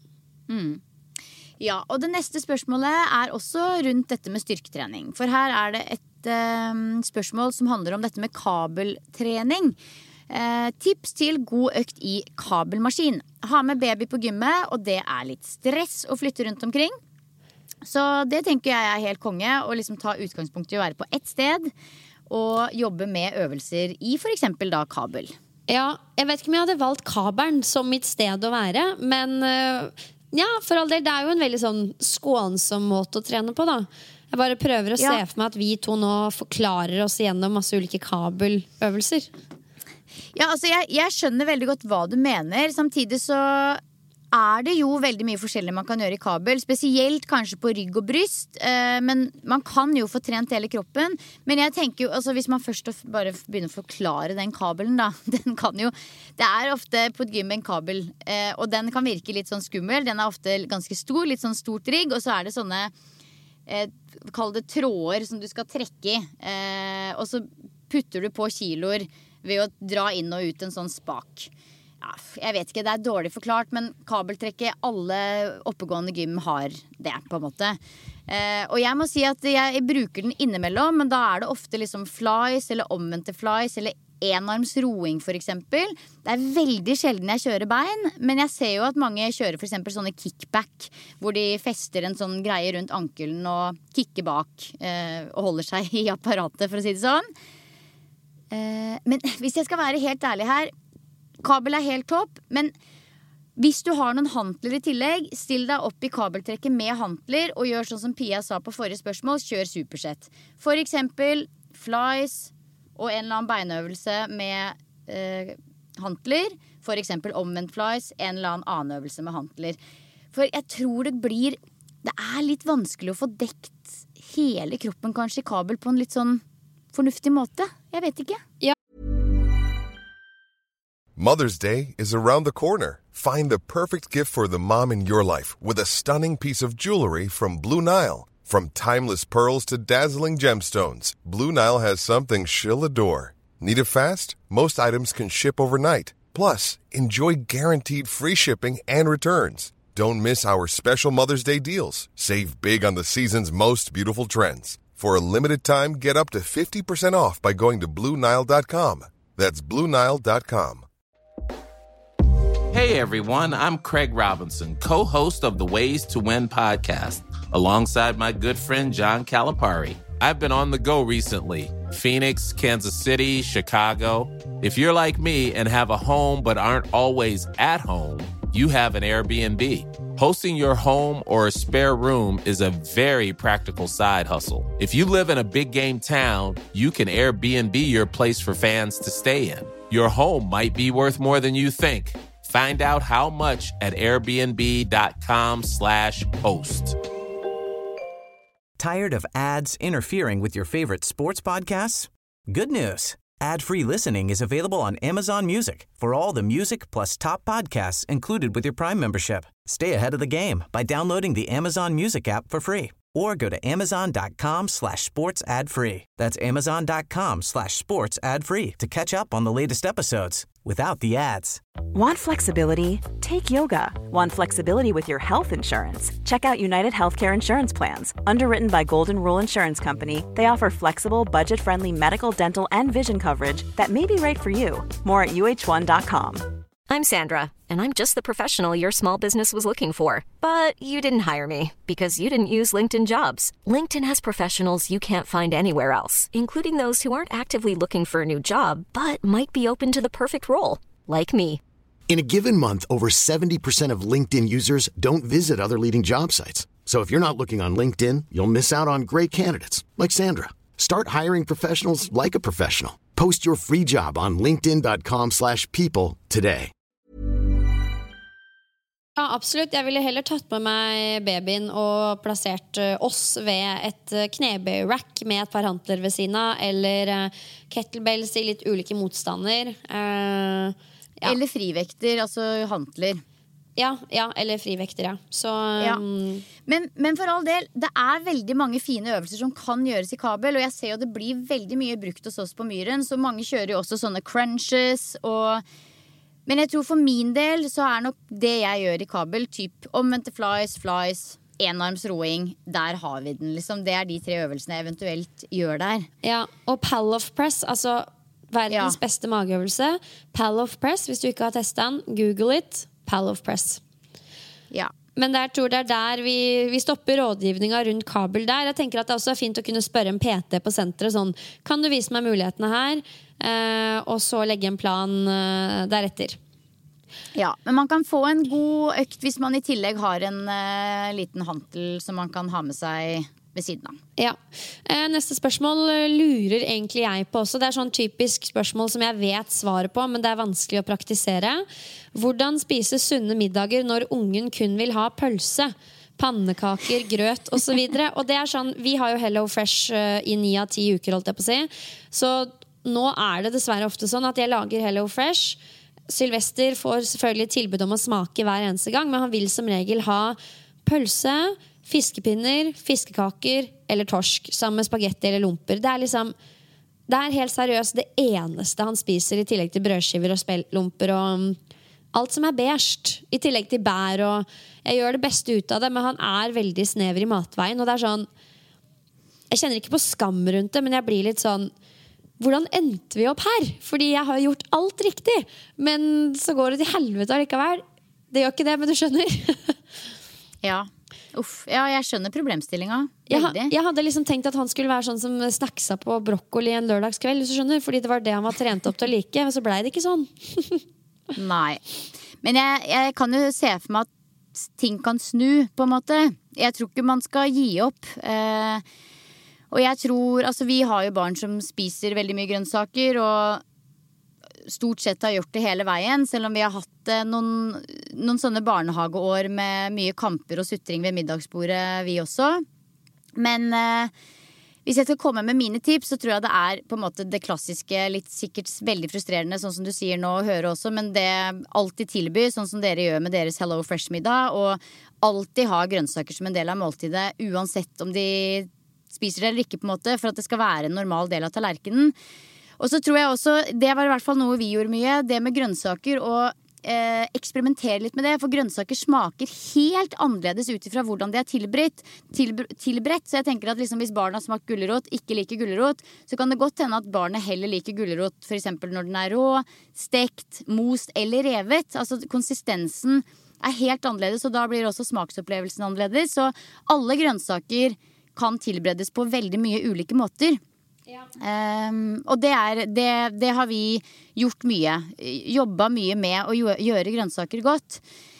Speaker 4: Mm. Ja, og det neste spørsmålet er også rundt dette med styrketrening. For her er det et eh, spørsmål som handler om dette med kabeltrening. Eh, tips til god økt i kabelmaskin. Ha med baby på gymmet, og det er litt stress å flytte rundt omkring. Så det tenker jeg er helt konge, å liksom ta utgangspunkt i å være på ett sted og jobbe med øvelser i for eksempel da kabel.
Speaker 3: Ja, jeg vet ikke om jeg hadde valgt kabelen som mitt sted å være, men ja, for all del, det er jo en veldig sånn skånsom måte å trene på da. Jeg bare prøver å ja. se for meg at vi to nå forklarer oss igjennom masse ulike kabeløvelser.
Speaker 4: Ja, altså jeg, jeg skjønner veldig godt hva du mener. Samtidig så er det jo veldig mye forskjellig man kan gjøre i kabel. Spesielt kanskje på rygg og bryst. eh, Men man kan jo få trent hele kroppen. Men jeg tenker jo, altså hvis man først bare begynner å forklare den kabelen da, den kan jo, det er ofte på et gym en kabel, eh, og den kan virke litt sånn skummel. Den er ofte ganske stor, litt sånn stort rigg. Og så er det sånne eh, kall det tråder som du skal trekke i, eh, og så putter du på kiloer ved å dra inn og ut en sånn spak. Ja, jeg vet ikke, det er dårlig forklart, men kabeltrekket, alle oppegående gym har det, på en måte. Eh, og jeg må si at jeg bruker den innimellom, men da er det ofte liksom flies, eller omvendte flies, eller enarms roing for eksempel. Det er veldig sjelden jeg kjører bein, men jeg ser jo at mange kjører for eksempel sånne kickback, hvor de fester en sånn greie rundt ankelen og kikker bak, eh, og holder seg i apparatet, for å si det sånn. Eh, men hvis jeg skal være helt ærlig her, kabel er helt topp, men hvis du har noen hantler i tillegg, still deg opp i kabeltrekket med hantler og gjør sånn som Pia sa på forrige spørsmål, kjør supersett. For eksempel flies og en eller annen beinøvelse med eh, hantler. For eksempel omvendt flies, en eller annen annen øvelse med hantler. For jeg tror det blir, det er litt vanskelig å få dekt hele kroppen kanskje i kabel på en litt sånn fornuftig måte. Jeg vet ikke.
Speaker 3: Ja.
Speaker 6: Mother's Day is around the corner. Find the perfect gift for the mom in your life with a stunning piece of jewelry from Blue Nile. From timeless pearls to dazzling gemstones, Blue Nile has something she'll adore. Need it fast? Most items can ship overnight. Plus, enjoy guaranteed free shipping and returns. Don't miss our special Mother's Day deals. Save big on the season's most beautiful trends. For a limited time, get up to fifty percent off by going to Blue Nile dot com. That's Blue Nile dot com.
Speaker 7: Hey everyone, I'm Craig Robinson, co-host of the Ways to Win podcast, alongside my good friend John Calipari. I've been on the go recently. Phoenix, Kansas City, Chicago. If you're like me and have a home but aren't always at home, you have an Airbnb. Hosting your home or a spare room is a very practical side hustle. If you live in a big game town, you can Airbnb your place for fans to stay in. Your home might be worth more than you think. Find out how much at airbnb.com slash host.
Speaker 2: Tired of ads interfering with your favorite sports podcasts? Good news. Ad-free listening is available on Amazon Music for all the music plus top podcasts included with your Prime membership. Stay ahead of the game by downloading the Amazon Music app for free or go to amazon.com slash sports ad free. That's amazon.com slash sports ad free to catch up on the latest episodes without the ads.
Speaker 8: Want flexibility? Take yoga. Want flexibility with your health insurance? Check out United Healthcare Insurance Plans. Underwritten by Golden Rule Insurance Company, they offer flexible, budget-friendly medical, dental, and vision coverage that may be right for you. More at U H one dot com.
Speaker 9: I'm Sandra, and I'm just the professional your small business was looking for. But you didn't hire me because you didn't use LinkedIn Jobs. LinkedIn has professionals you can't find anywhere else, including those who aren't actively looking for a new job, but might be open to the perfect role, like me.
Speaker 10: In a given month, over seventy percent of LinkedIn users don't visit other leading job sites. So if you're not looking on LinkedIn, you'll miss out on great candidates like Sandra. Start hiring professionals like a professional. Post your free job on linkedin.com slash people today.
Speaker 3: Ja, absolutt. Jeg ville heller tatt med meg babyen og plassert oss ved et knebøy-rack med et par hantler ved siden av, eller kettlebells i litt ulike motstander. Uh, ja.
Speaker 4: Eller frivekter, altså hantler.
Speaker 3: Ja, ja, eller frivekter, ja. Så, um...
Speaker 4: ja. Men, men for all del, det er veldig mange fine øvelser som kan gjøres i kabel, og jeg ser jo det blir veldig mye brukt hos oss på Myren, så mange kjører jo også sånne crunches og... Men jeg tror for min del så er nok det jeg gjør i kabel typ omvendte flies, flies, enarms roing. Der har vi den liksom. Det er de tre øvelsene jeg eventuelt gjør der.
Speaker 3: Ja, og Pall-off press, altså verdens ja. beste mageøvelse. Pall-off press, hvis du ikke har testet den, Google it, Pall-off press.
Speaker 4: Ja.
Speaker 3: Men der tror jeg det er der vi, vi stopper rådgivninga rundt kabel der. Jeg tenker at det også er fint å kunne spørre en P T på senteret sånn, kan du vise meg mulighetene her? eh, og så legge en plan eh, deretter.
Speaker 4: Ja, men man kan få en god økt hvis man i tillegg har en uh, liten hantel som man kan ha med seg ved siden av.
Speaker 3: Ja. Eh, neste spørsmål lurer egentlig jeg på også. Det er sånn typisk spørsmål som jeg vet svaret på, men det er vanskelig å praktisere. Hvordan spise sunne middager når ungen kun vil ha pølse? Pannekaker, grøt og så videre. Og det er sånn, vi har jo Hello Fresh uh, i ni av ti uker, holdt jeg på å si. Så nå er det dessverre ofte sånn at jeg lager Hello Fresh. Sylvester får selvfølgelig tilbud om å smake hver eneste gang, men han vil som regel ha pølse, fiskepinner, fiskekaker eller torsk sammen med spagetti eller lomper. Det er liksom, det er helt seriøst det eneste han spiser i tillegg til brødskiver og speltlomper og alt som er beige, i tillegg til bær, og jeg gjør det beste ut av det, men han er veldig snever i matveien, og det er sånn, jeg kjenner ikke på skam rundt det, men jeg blir litt sånn, hvordan endte vi opp her? Fordi jeg har gjort alt riktig, men så går det til helvete allikevel. Det gjør ikke det, men du skjønner.
Speaker 4: Ja, uff. Ja, jeg skjønner problemstillinga.
Speaker 3: Jeg, jeg hadde liksom tenkt at han skulle være sånn som snacksa på brokkoli en lørdagskveld, så skjønner, fordi det var det han var trent opp til å like, men så ble det ikke sånn.
Speaker 4: Nei. Men jeg, jeg kan jo se for meg at ting kan snu, på en måte. Jeg tror ikke man skal gi opp. Eh, Og jeg tror, altså vi har jo barn som spiser veldig mye grønnsaker og stort sett har gjort det hele veien, selv om vi har hatt noen, noen sånne barnehageår med mye kamper og sutring ved middagsbordet, vi også. Men eh, hvis jeg skal komme med mine tips, så tror jeg det er på en måte det klassiske, litt sikkert veldig frustrerende, sånn som du sier nå, og hører også, men det alltid tilbyr, sånn som dere gjør med deres Hello Fresh-middag, og alltid ha grønnsaker som en del av måltidet, uansett om de spiser det eller ikke, på en måte, for at det skal være en normal del av tallerkenen. Og så tror jeg også, det var i hvert fall noe vi gjorde mye, det med grønnsaker, og eh, eksperimentere litt med det, for grønnsaker smaker helt annerledes ut ifra hvordan de er tilberedt, tilberedt. Så jeg tenker at liksom, hvis barna har smakt gulrot, ikke liker gulrot, så kan det godt hende at barnet heller liker gulrot, for eksempel når den er rå, stekt, most eller revet. Altså konsistensen er helt annerledes, og da blir også smaksopplevelsen annerledes. Så alle grønnsaker kan tilberedes på veldig mye ulike måter. Ja. Um, og det, er, det, det har vi gjort mye. Jobba mye med å gjøre grønnsaker godt.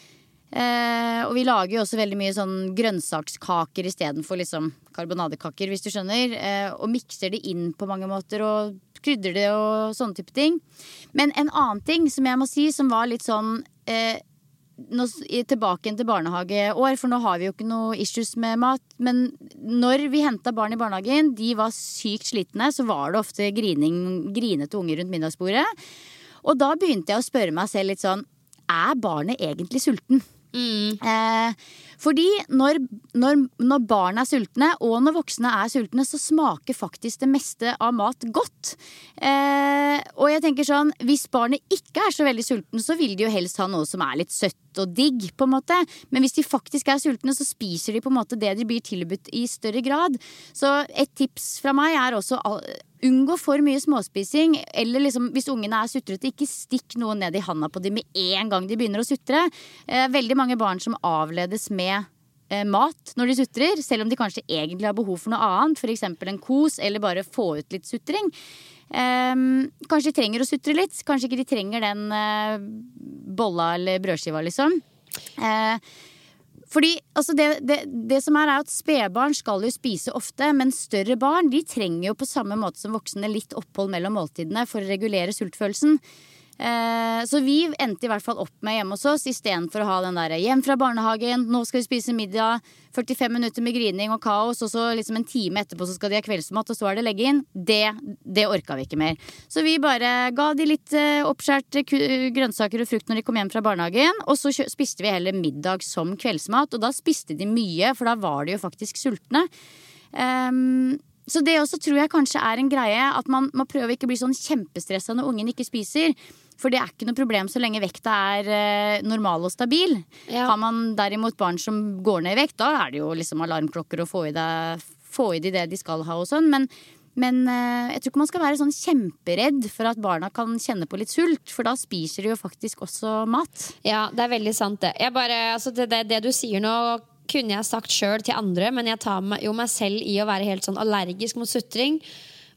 Speaker 4: Uh, og vi lager jo også veldig mye sånn grønnsakskaker i stedet for liksom karbonadekaker, hvis du skjønner. Uh, og mikser det inn på mange måter og krydder det og sånne type ting. Men en annen ting som jeg må si, som var litt sånn uh, nå, tilbake til barnehageår, for nå har vi jo ikke noe issues med mat, men når vi hentet barn i barnehagen, de var sykt slitne, så var det ofte grining, grinete unger rundt middagsbordet, og da begynte jeg å spørre meg selv litt sånn, er barnet egentlig sulten? Mm. Eh, fordi når, når, når barn er sultne og når voksne er sultne, så smaker faktisk det meste av mat godt. eh, Og jeg tenker sånn, hvis barnet ikke er så veldig sulten, så vil de jo helst ha noe som er litt søtt og digg, på en måte. Men hvis de faktisk er sultne, så spiser de på en måte det de blir tilbudt i større grad. Så et tips fra meg er også unngå for mye småspising, eller liksom, hvis ungene er sutrete, ikke stikk noe ned i handa på dem med en gang de begynner å sutre. Eh, veldig mange barn som avledes med eh, mat når de sutrer, selv om de kanskje egentlig har behov for noe annet, for eksempel en kos, eller bare få ut litt sutring. Eh, kanskje de trenger å sutre litt, kanskje ikke de trenger den eh, bolla eller brødskiva, liksom. Eh, Fordi altså det, det, det som er er at spedbarn skal jo spise ofte, men større barn de trenger jo på samme måte som voksne litt opphold mellom måltidene for å regulere sultfølelsen. Eh, så vi endte i hvert fall opp med hjemme hos oss, i stedet for å ha den der hjem fra barnehagen, nå skal vi spise middag, førtifem minutter med grining og kaos, og så liksom en time etterpå så skal de ha kveldsmat, og så er det legge inn. Det, det orka vi ikke mer. Så vi bare ga de litt eh, oppskjært grønnsaker og frukt når de kom hjem fra barnehagen, og så spiste vi heller middag som kveldsmat, og da spiste de mye, for da var de jo faktisk sultne. Um, så det også tror jeg kanskje er en greie, at man, man prøver ikke å bli sånn kjempestresset når ungen ikke spiser. For det er ikke noe problem så lenge vekta er eh, normal og stabil. Ja. Har man derimot barn som går ned i vekt, da er det jo liksom alarmklokker å få i, det, få i det, det de skal ha og sånn. Men, men eh, jeg tror ikke man skal være sånn kjemperedd for at barna kan kjenne på litt sult, for da spiser de jo faktisk også mat.
Speaker 3: Ja, det er veldig sant det. Jeg bare, altså det, det, det du sier nå kunne jeg sagt selv til andre, men jeg tar meg, jo meg selv i å være helt sånn allergisk mot sutring.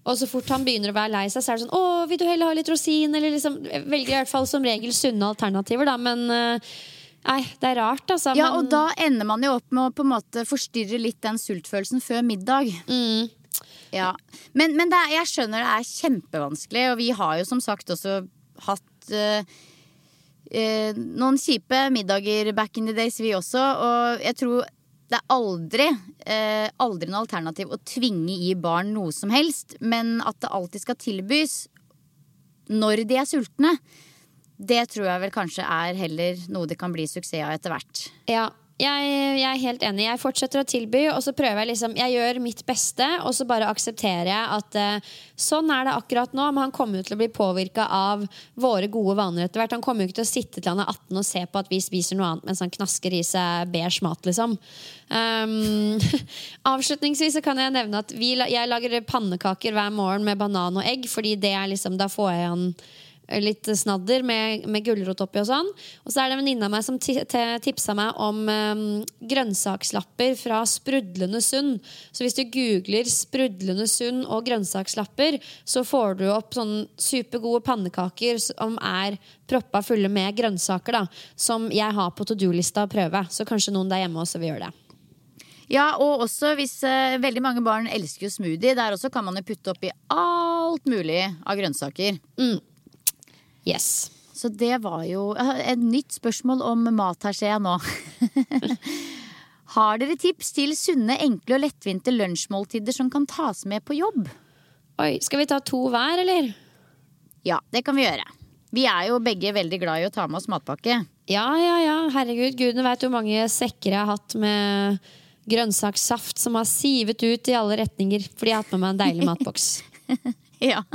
Speaker 3: Og så fort han begynner å være lei seg, så er det sånn, åh, vil du heller ha litt rosin? Eller liksom, jeg velger i hvert fall som regel sunne alternativer da, men uh, nei, det er rart altså.
Speaker 4: Ja,
Speaker 3: men...
Speaker 4: og da ender man jo opp med å på en måte forstyrre litt den sultfølelsen før middag.
Speaker 3: Mm.
Speaker 4: Ja, men, men det er, jeg skjønner det er kjempevanskelig, og vi har jo som sagt også hatt uh, uh, noen kjipe middager back in the days, vi også, og jeg tror det er aldri, uh, aldri en alternativ å tvinge i barn noe som helst, men at det alltid skal tilbys når de er sultne, det tror jeg vel kanskje er heller noe det kan bli suksess av etter hvert.
Speaker 3: Ja, jeg, jeg er helt enig. Jeg fortsetter å tilby, og så prøver jeg liksom, jeg gjør mitt beste, og så bare aksepterer jeg at uh, sånn er det akkurat nå, men han kommer jo til å bli påvirket av våre gode vaner etter hvert. Han kommer jo ikke til å sitte til han er atten og se på at vi spiser noe annet mens han knasker i seg beige mat, liksom. Um, avslutningsvis så kan jeg nevne at vi, jeg lager pannekaker hver morgen med banan og egg, fordi det er liksom, da får jeg han litt snadder med, med gulrot oppi og sånn. Og så er det en venninne av meg som t- t- tipsa meg om um, grønnsakslapper fra Sprudlende Sund. Så hvis du googler Sprudlende Sund og grønnsakslapper, så får du opp sånn supergode pannekaker som er proppa fulle med grønnsaker da, som jeg har på to-do-lista å prøve. Så kanskje noen der hjemme også vil gjøre det.
Speaker 4: Ja, og også hvis uh, veldig mange barn elsker jo smoothie, der også kan man jo putte oppi alt mulig av grønnsaker.
Speaker 3: Mm. Yes.
Speaker 4: Så det var jo et nytt spørsmål om mat her, ser jeg nå. Har dere tips til sunne, enkle og lettvinte lunsjmåltider som kan tas med på jobb?
Speaker 3: Oi, skal vi ta to hver, eller?
Speaker 4: Ja, det kan vi gjøre. Vi er jo begge veldig glad i å ta med oss matpakke.
Speaker 3: Ja, ja, ja. Herregud, gudene vet hvor mange sekker jeg har hatt med grønnsakssaft som har sivet ut i alle retninger, fordi jeg har hatt med meg en deilig matboks.
Speaker 4: Ja.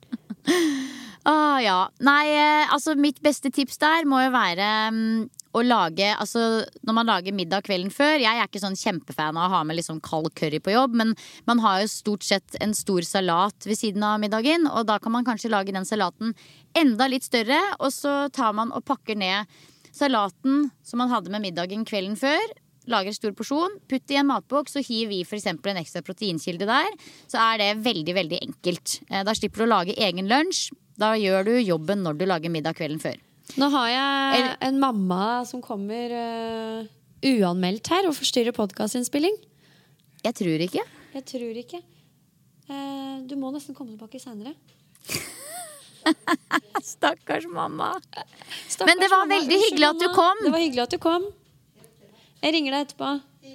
Speaker 4: Ah, ja. Nei, altså mitt beste tips der må jo være um, å lage, altså når man lager middag kvelden før, jeg er ikke sånn kjempefan av å ha med liksom kald curry på jobb, men man har jo stort sett en stor salat ved siden av middagen, og da kan man kanskje lage den salaten enda litt større, og så tar man og pakker ned salaten som man hadde med middagen kvelden før, lager en stor porsjon, putt i en matboks og hiv i for eksempel en ekstra proteinkilde der, så er det veldig, veldig enkelt. Da slipper du å lage egen lunsj. Da gjør du jobben når du lager middag kvelden før.
Speaker 3: Nå har jeg en mamma som kommer uh, uanmeldt her og forstyrrer podcastinnspilling.
Speaker 4: Jeg tror ikke.
Speaker 3: Jeg tror ikke. Uh, du må nesten komme tilbake senere.
Speaker 4: Stakkars mamma.
Speaker 3: Stakkars
Speaker 4: Men det var
Speaker 3: mamma.
Speaker 4: veldig hyggelig at du kom.
Speaker 3: Det var hyggelig at du kom. Jeg ringer deg etterpå.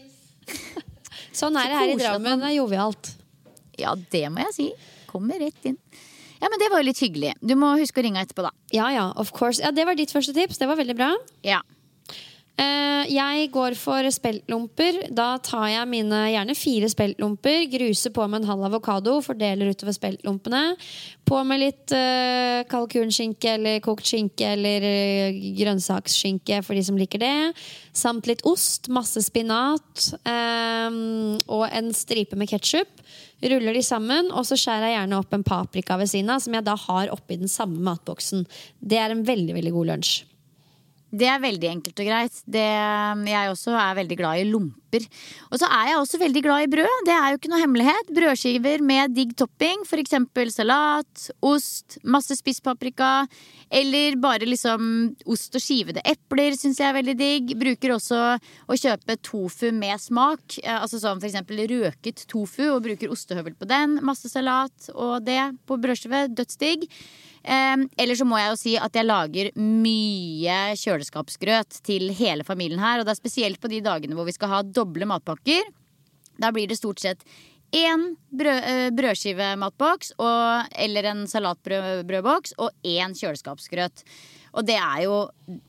Speaker 3: Sånn er det her i Drammen. Det er jovialt.
Speaker 4: Ja, det må jeg si. Kommer rett inn. Ja, men det var jo litt hyggelig. Du må huske å ringe etterpå da.
Speaker 3: Ja, ja, of course. Ja, det var ditt første tips. Det var veldig bra.
Speaker 4: Ja.
Speaker 3: Uh, jeg går for speltlomper. Da tar jeg mine gjerne fire speltlomper, gruser på med en halv avokado, fordeler utover speltlompene. På med litt uh, kalkunskinke eller kokt skinke eller uh, grønnsaksskinke for de som liker det. Samt litt ost, masse spinat um, og en stripe med ketchup. Ruller de sammen, og så skjærer jeg gjerne opp en paprika ved siden av, som jeg da har oppi den samme matboksen. Det er en veldig, veldig god lunsj.
Speaker 4: Det er veldig enkelt og greit. Det, jeg også er veldig glad i lomper. Og så er jeg også veldig glad i brød. Det er jo ikke noe hemmelighet. Brødskiver med digg topping, for eksempel salat, ost, masse spisspaprika, eller bare liksom ost og skivede epler synes jeg er veldig digg. Bruker også å kjøpe tofu med smak, altså som for eksempel røket tofu, og bruker ostehøvel på den, masse salat og det på brødskive, dødsdigg. Eh, eller så må jeg jo si at jeg lager mye kjøleskapsgrøt til hele familien her, og det er spesielt på de dagene hvor vi skal ha doble matpakker. Da blir det stort sett en brød, eh, brødskivematboks og, eller en salatbrødboks og en kjøleskapsgrøt. Og det er jo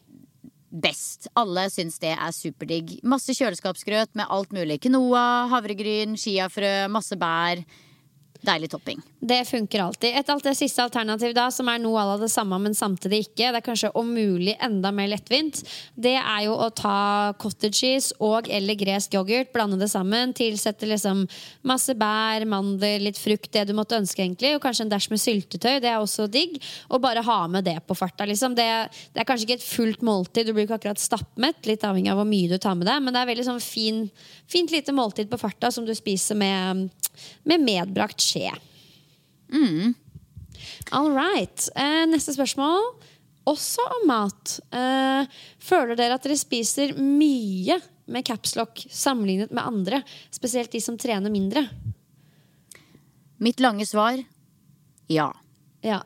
Speaker 4: best. Alle syns det er superdigg. Masse kjøleskapsgrøt med alt mulig. Quinoa, havregryn, chiafrø, masse bær. Deilig topping.
Speaker 3: Det funker alltid. Et alt det siste alternativ da, som er noe av det samme, men samtidig ikke, det er kanskje om mulig enda mer lettvint, det er jo å ta cottage cheese og eller gresk yoghurt, blande det sammen, tilsette liksom masse bær, mandel, litt frukt, det du måtte ønske egentlig, og kanskje en dash med syltetøy, det er også digg, og bare ha med det på farta liksom. Det, det er kanskje ikke et fullt måltid, du blir ikke akkurat stappmett, litt avhengig av hvor mye du tar med deg, men det er veldig sånn fin, fint lite måltid på farta som du spiser med, med medbrakt skje.
Speaker 4: Mm.
Speaker 3: All right. Eh, neste spørsmål. Også om mat. Eh, føler dere at dere spiser mye med capslock sammenlignet med andre? Spesielt de som trener mindre?
Speaker 4: Mitt lange svar, ja.
Speaker 3: Ja.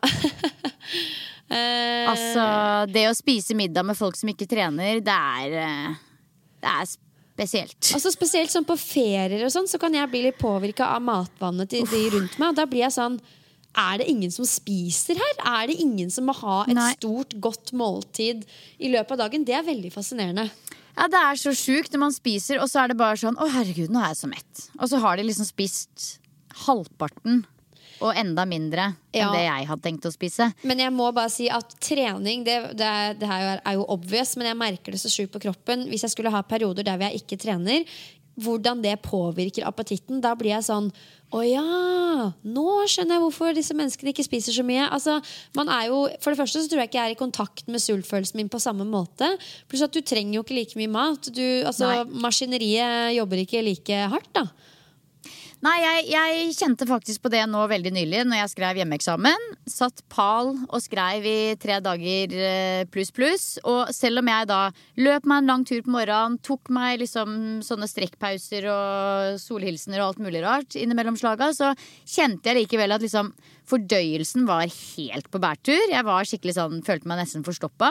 Speaker 3: eh,
Speaker 4: Altså, det å spise middag med folk som ikke trener, det er, det er spesielt.
Speaker 3: Altså spesielt sånn på ferier og sånn, så kan jeg bli litt påvirket av matvannet til de rundt meg. Og da blir jeg sånn, er det ingen som spiser her? Er det ingen som må ha et
Speaker 4: Nei.
Speaker 3: stort, godt måltid i løpet av dagen? Det er veldig fascinerende.
Speaker 4: Ja, det er så sjukt når man spiser, og så er det bare sånn, å herregud, nå er jeg så mett. Og så har de liksom spist halvparten og enda mindre enn
Speaker 3: Ja.
Speaker 4: det jeg hadde tenkt å spise.
Speaker 3: Men jeg må bare si at trening, det, det, er, det her er jo obvious, men jeg merker det så sjukt på kroppen. Hvis jeg skulle ha perioder der jeg ikke trener, hvordan det påvirker appetitten, da blir jeg sånn, å ja, nå skjønner jeg hvorfor disse menneskene ikke spiser så mye. Altså, man er jo, for det første så tror jeg ikke jeg er i kontakt med sultfølelsen min på samme måte. Pluss at du trenger jo ikke like mye mat. Du, altså, maskineriet jobber ikke like hardt da.
Speaker 4: Nei, jeg, jeg kjente faktisk på det nå veldig nylig når jeg skrev hjemmeeksamen. Satt pal og skrev i tre dager pluss pluss. Og selv om jeg da løp meg en lang tur på morgenen, tok meg liksom sånne strekkpauser og solhilsener og alt mulig rart innimellom slaga, så kjente jeg likevel at liksom fordøyelsen var helt på bærtur. Jeg var skikkelig sånn, følte meg nesten forstoppa.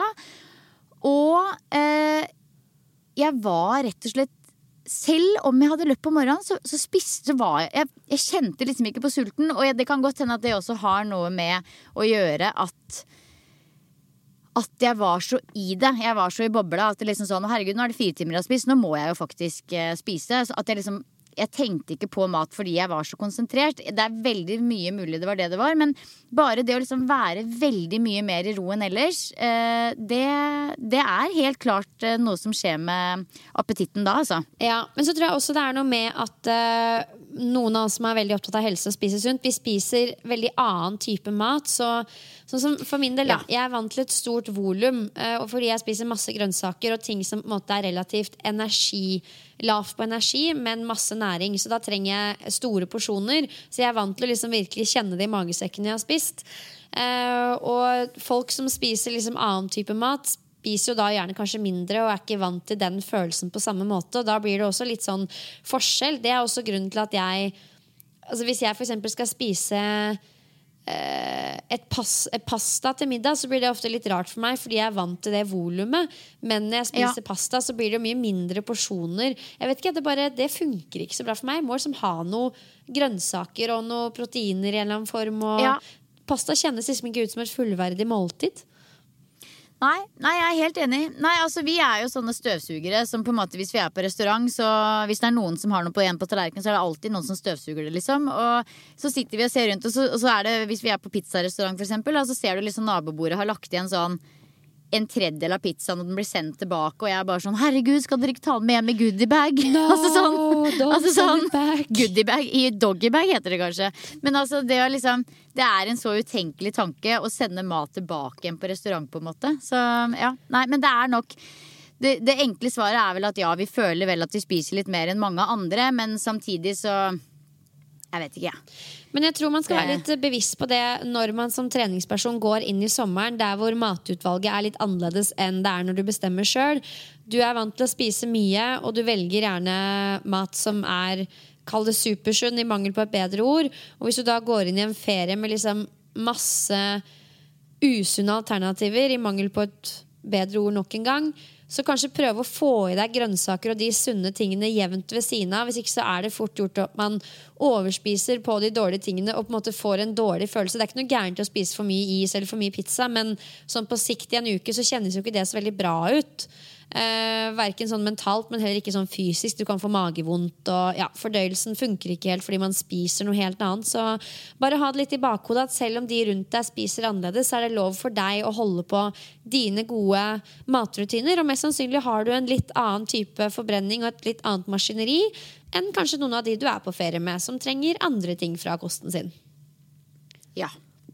Speaker 4: Og eh, jeg var rett og slett, selv om jeg hadde løpt på morgenen, så, så spiste, så var jeg, jeg, jeg kjente liksom ikke på sulten. Og jeg, det kan godt hende at det også har noe med å gjøre at At jeg var så i det. Jeg var så i bobla at det liksom sånn, herregud, nå er det fire timer jeg har spist, nå må jeg jo faktisk eh, spise. Så at jeg liksom, jeg tenkte ikke på mat fordi jeg var så konsentrert. Det er veldig mye mulig det var det det var, men bare det å liksom være veldig mye mer i ro enn ellers, eh, det, det er helt klart eh, noe som skjer med appetitten da, altså.
Speaker 3: Ja, men så tror jeg også det er noe med at uh, noen av oss som er veldig opptatt av helse og spiser sunt, vi spiser veldig annen type mat, så sånn som for min del, ja. Jeg er vant til et stort volum, uh, fordi jeg spiser masse grønnsaker og ting som på en måte er relativt energi, lavt på energi, men masse næring, så da trenger jeg store porsjoner, så jeg er vant til å liksom virkelig kjenne det i magesekken jeg har spist. Uh, og folk som spiser liksom annen type mat, spiser jo da gjerne kanskje mindre og er ikke vant til den følelsen på samme måte, og da blir det også litt sånn forskjell. Det er også grunnen til at jeg, altså hvis jeg for eksempel skal spise Et, pas, et pasta til middag, så blir det ofte litt rart for meg, fordi jeg er vant til det volumet. Men når jeg spiser ja. pasta, så blir det mye mindre porsjoner. Jeg vet ikke, det, bare, det funker ikke så bra for meg. Jeg må liksom ha noe grønnsaker og noe proteiner i en eller annen form. Og ja. Pasta kjennes liksom ikke ut som et fullverdig måltid.
Speaker 4: Nei, nei, jeg er helt enig. Nei, altså vi er jo sånne støvsugere som på en måte, hvis vi er på restaurant, så hvis det er noen som har noe på igjen på tallerkenen, så er det alltid noen som støvsuger det, liksom. Og så sitter vi og ser rundt, og så, og så er det, hvis vi er på pizzarestaurant for eksempel, så ser du liksom nabobordet har lagt igjen sånn en tredjedel av pizzaen, og den blir sendt tilbake, og jeg er bare sånn, herregud, skal dere ikke ta den med hjem i goodiebag?
Speaker 3: No,
Speaker 4: altså sånn, altså sånn
Speaker 3: goodiebag.
Speaker 4: I doggybag heter det kanskje. Men altså, det er liksom, det er en så utenkelig tanke å sende mat tilbake igjen på restaurant på en måte. Så ja, nei, men det er nok det, det enkle svaret er vel at ja, vi føler vel at vi spiser litt mer enn mange andre, men samtidig så jeg vet ikke, ja.
Speaker 3: Men jeg tror man skal være litt bevisst på det når man som treningsperson går inn i sommeren, der hvor matutvalget er litt annerledes enn det er når du bestemmer selv. Du er vant til å spise mye, og du velger gjerne mat som er, kall det supersunn i mangel på et bedre ord. Og hvis du da går inn i en ferie med liksom masse usunne alternativer i mangel på et bedre ord nok en gang, så kanskje prøve å få i deg grønnsaker og de sunne tingene jevnt ved siden av. Hvis ikke så er det fort gjort at man overspiser på de dårlige tingene og på en måte får en dårlig følelse. Det er ikke noe gærent å spise for mye is eller for mye pizza, men sånn på sikt i en uke så kjennes jo ikke det så veldig bra ut. Eh, hverken sånn mentalt, men heller ikke sånn fysisk. Du kan få magevondt, og ja, fordøyelsen funker ikke helt fordi man spiser noe helt annet. Så bare ha det litt i bakhodet at selv om de rundt deg spiser annerledes, så er det lov for deg å holde på dine gode matrutiner, og mest sannsynlig har du en litt annen type forbrenning og et litt annet maskineri enn kanskje noen av de du er på ferie med, som trenger andre ting fra kosten sin.
Speaker 4: Ja.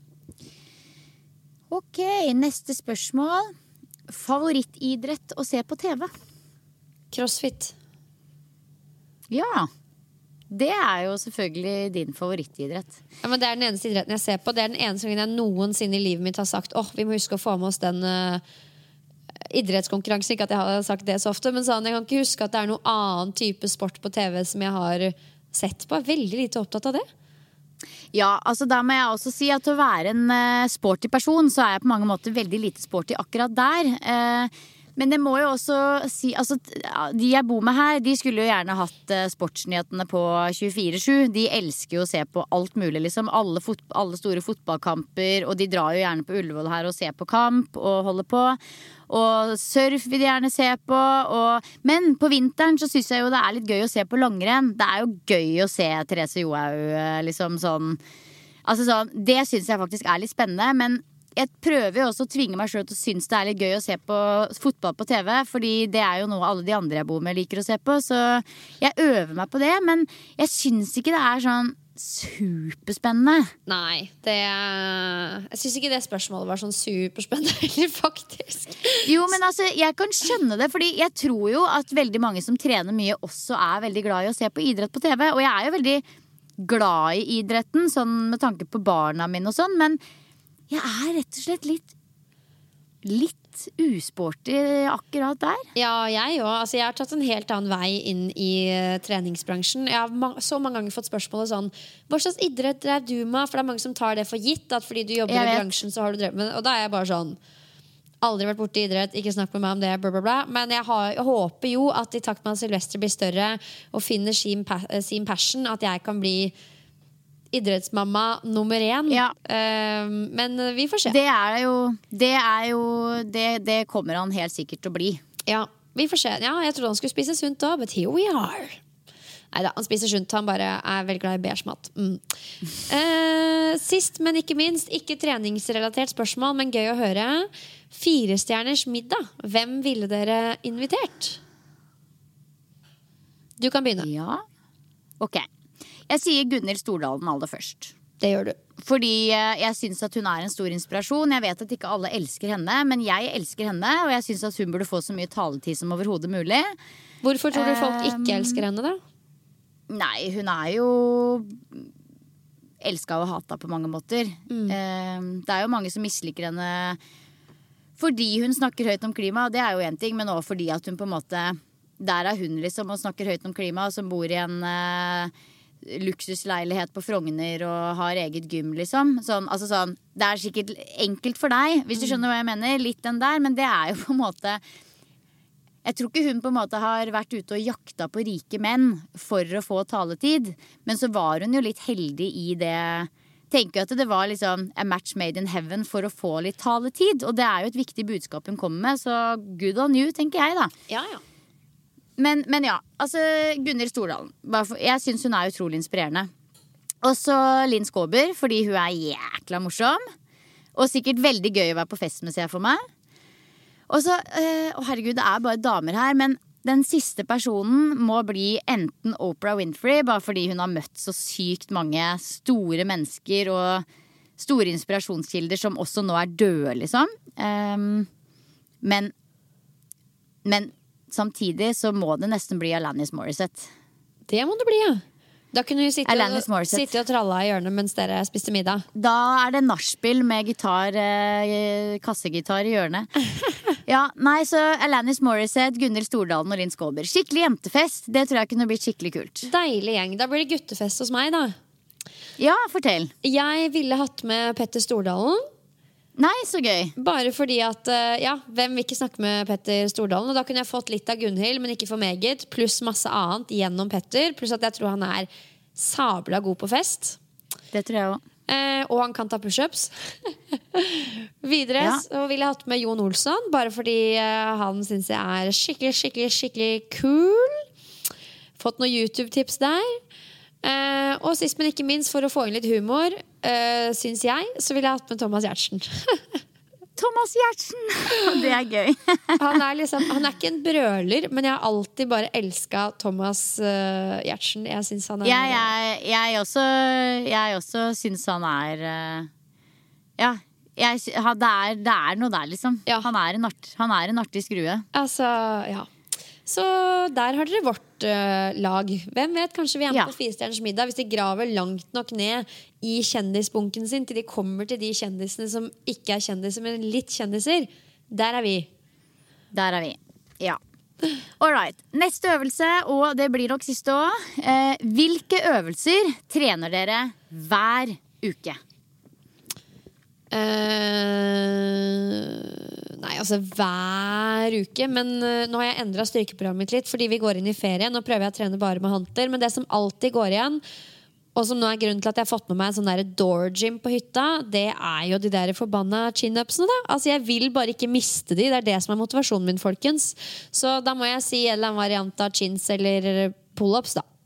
Speaker 4: Ok, neste spørsmål. Favorittidrett å se på T V?
Speaker 3: Crossfit.
Speaker 4: Ja. Det er jo selvfølgelig din favorittidrett.
Speaker 3: Ja, men det er den eneste idretten jeg ser på. Det er den eneste gangen jeg noensinne i livet mitt har sagt åh, oh, vi må huske å få med oss den uh, idrettskonkurransen. Ikke at jeg har sagt det så ofte, men sånn, jeg kan ikke huske at det er noen annen type sport på T V som jeg har sett på. Jeg er veldig lite opptatt av det.
Speaker 4: Ja, altså da må jeg også si at å være en uh, sporty person, så er jeg på mange måter veldig lite sporty akkurat der. Uh, Men det må jo også si, altså de jeg bor med her, de skulle jo gjerne hatt uh, sportsnyhetene på tjuefire sju. De elsker jo å se på alt mulig, liksom. Alle, fot- alle store fotballkamper, og de drar jo gjerne på Ullevål her og ser på kamp og holder på. Og surf vil de gjerne se på. Og, men på vinteren så synes jeg jo det er litt gøy å se på langrenn. Det er jo gøy å se Therese Johaug, liksom sånn. Altså sånn, det synes jeg faktisk er litt spennende, men jeg prøver jo også å tvinge meg selv til å synes det er litt gøy å se på fotball på T V, fordi det er jo noe alle de andre jeg bor med liker å se på, så jeg øver meg på det, men jeg synes ikke det er sånn superspennende.
Speaker 3: Nei, det jeg synes ikke det spørsmålet var sånn superspennende heller, faktisk.
Speaker 4: Jo, men altså, jeg kan skjønne det, fordi jeg tror jo at veldig mange som trener mye også er veldig glad i å se på idrett på T V, og jeg er jo veldig glad i idretten, sånn med tanke på barna mine og sånn, men jeg er rett og slett litt litt usporty akkurat der.
Speaker 3: Ja, jeg òg. Altså, jeg har tatt en helt annen vei inn i uh, treningsbransjen. Jeg har ma- så mange ganger fått spørsmålet sånn: hva slags idrett drev du med? For det er mange som tar det for gitt, at fordi du jobber
Speaker 4: Jeg
Speaker 3: i
Speaker 4: vet.
Speaker 3: bransjen, så har du drevet med det. Og da er jeg bare sånn: aldri vært borte i idrett, ikke snakk med meg om det, bla, bla, bla. Men jeg, har, jeg håper jo at i takt med at Sylvester blir større og finner sin, pa- sin passion, at jeg kan bli idrettsmamma nummer én.
Speaker 4: Ja.
Speaker 3: Uh, men vi får se.
Speaker 4: Det er jo Det, er jo, det, det kommer han helt sikkert til å bli.
Speaker 3: Ja, vi får se. Ja, jeg trodde han skulle spise sunt da, but here we are. Neida, han spiser sunt, han bare er veldig glad i beige mat. Mm. Uh, sist, men ikke minst, ikke treningsrelatert spørsmål, men gøy å høre. Firestjerners middag. Hvem ville dere invitert? Du kan begynne.
Speaker 4: Ja, ok. Jeg sier Gunhild Stordalen aller først.
Speaker 3: Det gjør du.
Speaker 4: Fordi eh, jeg synes at hun er en stor inspirasjon. Jeg vet at ikke alle elsker henne, men jeg elsker henne. Og jeg synes at hun burde få så mye taletid som overhodet mulig.
Speaker 3: Hvorfor tror du folk ikke
Speaker 4: Um,
Speaker 3: elsker henne da?
Speaker 4: Nei, hun er jo elsket og hatet på mange måter.
Speaker 3: Mm.
Speaker 4: Eh, Det er jo mange som misliker henne fordi hun snakker høyt om klima. Det er jo en ting, men også fordi at hun på en måte, der er hun liksom og snakker høyt om klima, som bor i en eh, luksusleilighet på Frogner og har eget gym, liksom. Sånn, altså sånn, det er sikkert enkelt for deg, hvis du skjønner hva jeg mener. Litt den der, men det er jo på en måte, jeg tror ikke hun på en måte har vært ute og jakta på rike menn for å få taletid, men så var hun jo litt heldig i det. Tenker jo at det var liksom a match made in heaven for å få litt taletid, og det er jo et viktig budskap hun kommer med, så good on you, tenker jeg da.
Speaker 3: Ja, ja.
Speaker 4: Men, men ja, altså Gunhild Stordalen, jeg synes hun er utrolig inspirerende. Og så Linn Skåber, fordi hun er jækla morsom. Og sikkert veldig gøy å være på fest med, ser jeg for meg. Og så, øh, å herregud, det er bare damer her, men den siste personen må bli enten Oprah Winfrey, bare fordi hun har møtt så sykt mange store mennesker og store inspirasjonskilder som også nå er døde, liksom. Um, men, men samtidig så må det nesten bli Alanis Morissette.
Speaker 3: Det må det bli, ja. Da kunne du sitte
Speaker 4: Alanis
Speaker 3: og,
Speaker 4: Morissette.
Speaker 3: sitte og tralla i hjørnet mens dere spiste middag.
Speaker 4: Da er det nachspiel med gitar, eh, kassegitar i hjørnet. Ja, nei, så Alanis Morissette, Gunhild Stordalen og Linn Skåber. Skikkelig jentefest, det tror jeg kunne blitt skikkelig kult.
Speaker 3: Deilig gjeng. Da blir det guttefest hos meg, da.
Speaker 4: Ja, fortell.
Speaker 3: Jeg ville hatt med Petter Stordalen.
Speaker 4: Nei, så gøy.
Speaker 3: Bare fordi at, eh, ja, hvem vil ikke snakke med Petter Stordalen? Og da kunne jeg fått litt av Gunhild, men ikke for meget. Pluss masse annet gjennom Petter. Pluss at jeg tror han er sabla god på fest.
Speaker 4: Det tror jeg også.
Speaker 3: Eh, og han kan ta pushups. Videre
Speaker 4: Ja.
Speaker 3: så ville jeg hatt med Jon Olsson, bare fordi eh, han synes jeg er skikkelig, skikkelig, skikkelig cool. Fått noen YouTube-tips der. Eh, og sist, men ikke minst, for å få inn litt humor, eh, synes jeg, så ville jeg hatt med Thomas Giertsen.
Speaker 4: Thomas Giertsen! Det er gøy.
Speaker 3: Han er, liksom, han er ikke en brøler, men jeg har alltid bare elsket Thomas uh, Giertsen. Jeg synes han er
Speaker 4: Jeg, jeg, jeg, også, jeg også synes han er uh, Ja, jeg, sy- han- det, er, det er noe der, liksom.
Speaker 3: Ja.
Speaker 4: Han, er en art, han er en artig skrue.
Speaker 3: Altså, ja. Så der har dere vårt uh, lag. Hvem vet, kanskje vi er med
Speaker 4: Ja.
Speaker 3: på Firestjerners middag hvis de graver langt nok ned i kjendisbunken sin til de kommer til de kjendisene som ikke er kjendiser, men litt kjendiser. Der er vi.
Speaker 4: Der er vi, ja. Alright, neste øvelse, og det blir nok siste også. Eh, hvilke øvelser trener dere hver uke?
Speaker 3: Uh, nei, altså hver uke. Men uh, nå har jeg endret styrkeprogrammet mitt litt fordi vi går inn i ferie. Nå prøver jeg å trene bare med hantler. Men det som alltid går igjen, og som nå er grunnen til at jeg har fått med meg en sånn der door gym på hytta, det er jo de der forbanna chin-upsene da. Altså jeg vil bare ikke miste de. Det er det som er motivasjonen min, folkens. Så da må jeg si en eller annen variant av chins eller pull-ups da.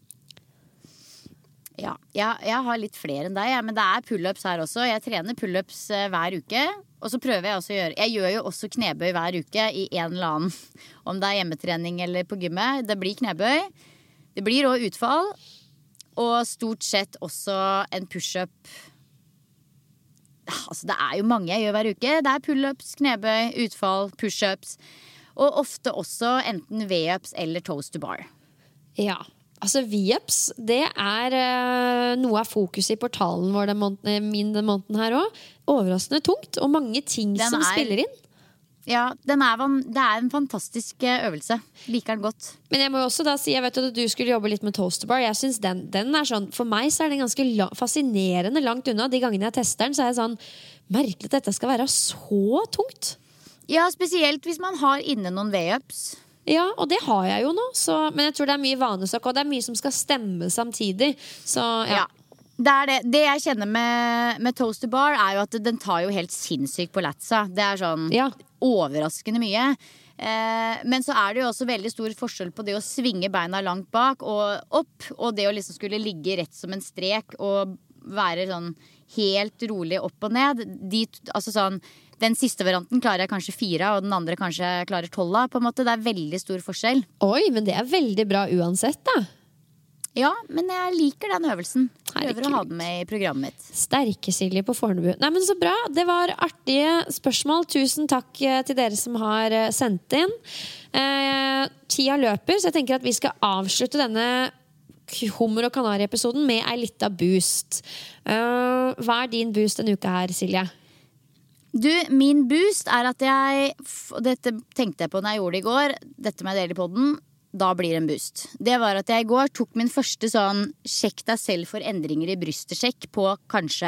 Speaker 4: Ja, jeg, jeg har litt flere enn deg, ja, men det er pull-ups her også. Jeg trener pull-ups eh, hver uke. Og så prøver jeg også å gjøre Jeg gjør jo også knebøy hver uke i en eller annen. Om det er hjemmetrening eller på gymmet. Det blir knebøy. Det blir også utfall. Og stort sett også en push-up. Altså det er jo mange jeg gjør hver uke. Det er pull-ups, knebøy, utfall, push-ups. Og ofte også enten V-ups eller toes to bar.
Speaker 3: Ja, altså V-ups, det er uh, noe av fokus i portalen vår den måneden, min den måneden her også. Overraskende tungt, og mange ting
Speaker 4: Den
Speaker 3: som
Speaker 4: er-
Speaker 3: spiller inn.
Speaker 4: Ja, den er, van- det er en fantastisk eh, øvelse. Liker den godt.
Speaker 3: Men jeg må jo også da si, jeg vet at du skulle jobbe litt med toaster bar. Jeg synes den, den er sånn, for meg så er den ganske la- fascinerende langt unna. De gangene jeg tester den, så er jeg sånn, merkelig at dette skal være så tungt.
Speaker 4: Ja, spesielt hvis man har inne noen V-ups.
Speaker 3: Ja, og det har jeg jo nå. Så, men jeg tror det er mye vanesøk, og det er mye som skal stemme samtidig. Så ja.
Speaker 4: Ja. Det, er det. det jeg kjenner med, med toaster bar er jo at den tar jo helt sinnssykt på latsa. Det er sånn
Speaker 3: Ja.
Speaker 4: overraskende mye. Eh, men så er det jo også veldig stor forskjell på det å svinge beina langt bak og opp, og det å liksom skulle ligge rett som en strek og være sånn helt rolig opp og ned. De, altså sånn, den siste varianten klarer jeg kanskje fire, og den andre kanskje klarer tolv av, på en måte. Det er veldig stor forskjell.
Speaker 3: Oi, men det er veldig bra uansett da.
Speaker 4: Ja, men jeg liker den øvelsen. Prøver
Speaker 3: Herregud.
Speaker 4: å ha den med i programmet mitt.
Speaker 3: Sterke Silje på Fornebu. Nei, men så bra. Det var artige spørsmål. Tusen takk eh, til dere som har eh, sendt inn. Eh, tida løper, så jeg tenker at vi skal avslutte denne hummer og kanari-episoden med ei lita boost. Eh, hva er din boost denne uka her, Silje?
Speaker 4: Du, min boost er at jeg f- Dette tenkte jeg på når jeg gjorde det i går. Dette med dele i podden. Da blir det en boost. Det var at jeg i går tok min første sånn sjekk deg selv for endringer i brystet-sjekk på kanskje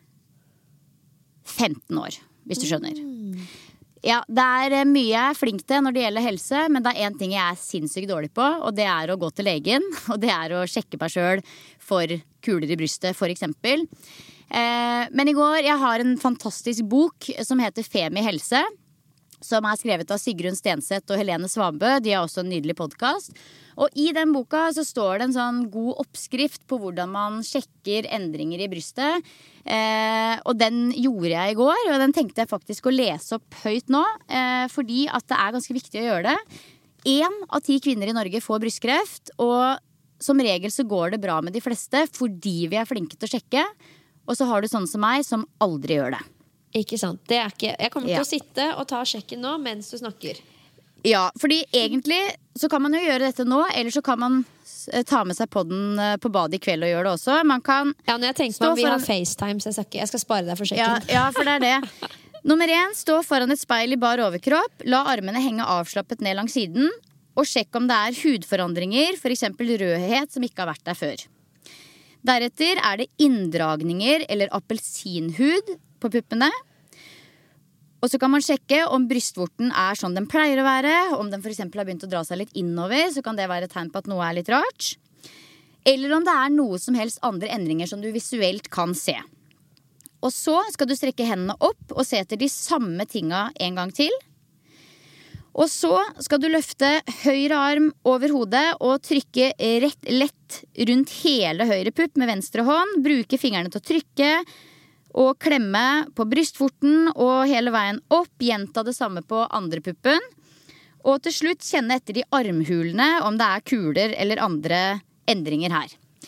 Speaker 4: femten år, hvis du skjønner. Ja, det er eh, mye jeg er flink til når det gjelder helse, men det er en ting jeg er sinnssykt dårlig på, og det er å gå til legen, og det er å sjekke meg selv for kuler i brystet, for eksempel. Eh, men i går, jeg har en fantastisk bok som heter Femi Helse, som er skrevet av Sigrun Stenseth og Helene Svabø. De har også en nydelig podcast. Og i den boka så står det en sånn god oppskrift på hvordan man sjekker endringer i brystet. Eh, og den gjorde jeg i går, og den tenkte jeg faktisk å lese opp høyt nå. Eh, fordi at det er ganske viktig å gjøre det. En av ti kvinner i Norge får brystkreft, og som regel så går det bra med de fleste fordi vi er flinke til å sjekke. Og så har du sånne som meg som aldri gjør det.
Speaker 3: Ikke sant? Det er ikke, jeg kommer til
Speaker 4: Ja.
Speaker 3: å sitte og ta sjekken nå mens du snakker.
Speaker 4: Ja, fordi egentlig så kan man jo gjøre dette nå, eller så kan man eh, ta med seg podden eh, på badet i kveld og gjøre det også. Man kan
Speaker 3: Ja, når jeg tenkte
Speaker 4: Stå
Speaker 3: meg om vi har
Speaker 4: foran-
Speaker 3: FaceTime, så jeg skal, ikke, jeg skal spare deg for
Speaker 4: ja,
Speaker 3: sjekken.
Speaker 4: ja, for det er det. Nummer én, stå foran et speil i bar overkropp. La armene henge avslappet ned langs siden. Og sjekk om det er hudforandringer, for eksempel rødhet som ikke har vært der før. Deretter er det inndragninger eller appelsinhud på puppene. Og så kan man sjekke om brystvorten er sånn den pleier å være. Om den for eksempel har begynt å dra seg litt innover, så kan det være et tegn på at noe er litt rart. Eller om det er noe som helst andre endringer som du visuelt kan se. Og så skal du strekke hendene opp og se etter de samme tinga en gang til. Og så skal du løfte høyre arm over hodet og trykke rett lett rundt hele høyre pupp med venstre hånd. Bruke fingrene til å trykke og klemme på brystvorten og hele veien opp. Gjenta det samme på andre puppen. Og til slutt kjenne etter de armhulene om det er kuler eller andre endringer her.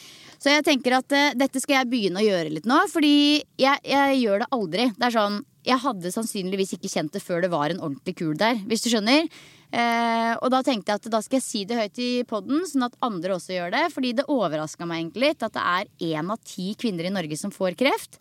Speaker 4: Så jeg tenker at uh, dette skal jeg begynne å gjøre litt nå, fordi jeg, jeg gjør det aldri. Det er sånn, jeg hadde sannsynligvis ikke kjent det før det var en ordentlig kul der, hvis du skjønner. Uh, og da tenkte jeg at da skal jeg si det høyt i podden, sånn at andre også gjør det. Fordi det overrasket meg egentlig litt at det er en av ti kvinner i Norge som får kreft.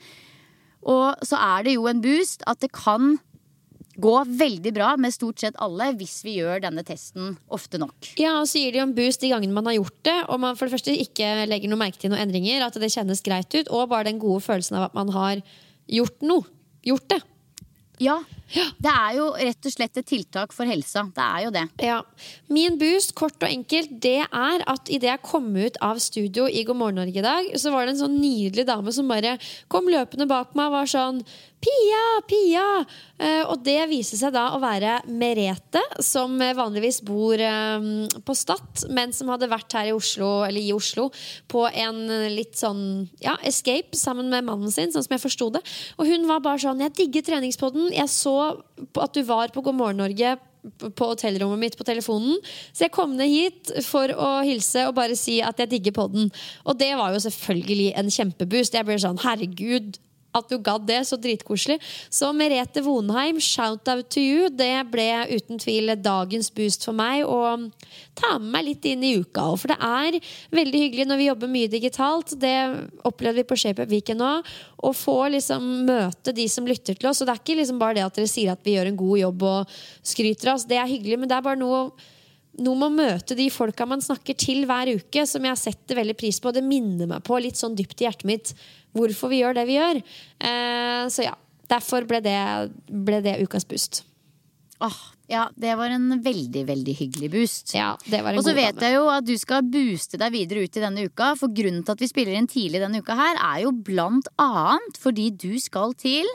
Speaker 4: Og så er det jo en boost at det kan gå veldig bra med stort sett alle hvis vi gjør denne testen ofte nok.
Speaker 3: Ja, og så gir det jo en boost de gangene man har gjort det, og man for det første ikke legger noe merke til noen endringer, at det kjennes greit ut, og bare den gode følelsen av at man har gjort noe. Gjort det.
Speaker 4: Ja, det er jo rett og slett et tiltak for helsa. Det er jo det.
Speaker 3: Ja. Min boost, kort og enkelt, det er at i det jeg kom ut av studio i God morgen Norge i dag, så var det en sånn nydelig dame som bare kom løpende bak meg og var sånn Pia, Pia! Uh, og det viser seg da å være Merete, som vanligvis bor um, på Stad, men som hadde vært her i Oslo, eller i Oslo, på en litt sånn, ja, escape sammen med mannen sin, sånn som jeg forstod det. Og hun var bare sånn, jeg digger treningspodden, jeg så at du var på God morgen Norge på hotellrommet mitt på telefonen, så jeg kom ned hit for å hilse og bare si at jeg digger podden. Og det var jo selvfølgelig en kjempeboost. Jeg ble sånn, herregud, at du gadd det, så dritkoselig. Så Merete Vonheim, shout out to you. Det ble uten tvil dagens boost for meg, og ta med meg litt inn i uka. For det er veldig hyggelig når vi jobber mye digitalt. Det opplevde vi på Shape Up Weekend nå. Å få liksom møte de som lytter til oss. Og det er ikke liksom bare det at dere sier at vi gjør en god jobb og skryter oss. Det er hyggelig, men det er bare noe noe med å møte de folka man snakker til hver uke, som jeg setter veldig pris på. Det minner meg på litt sånn dypt i hjertet mitt hvorfor vi gjør det vi gjør. Eh, så ja, derfor ble det, ble det ukas boost.
Speaker 4: Åh, ja, det var en veldig, veldig hyggelig boost.
Speaker 3: Ja, det var en
Speaker 4: og så
Speaker 3: god
Speaker 4: vet
Speaker 3: dame.
Speaker 4: jeg jo at du skal booste deg videre ut i denne uka, for grunnen til at vi spiller inn tidlig denne uka her, er jo blant annet fordi du skal til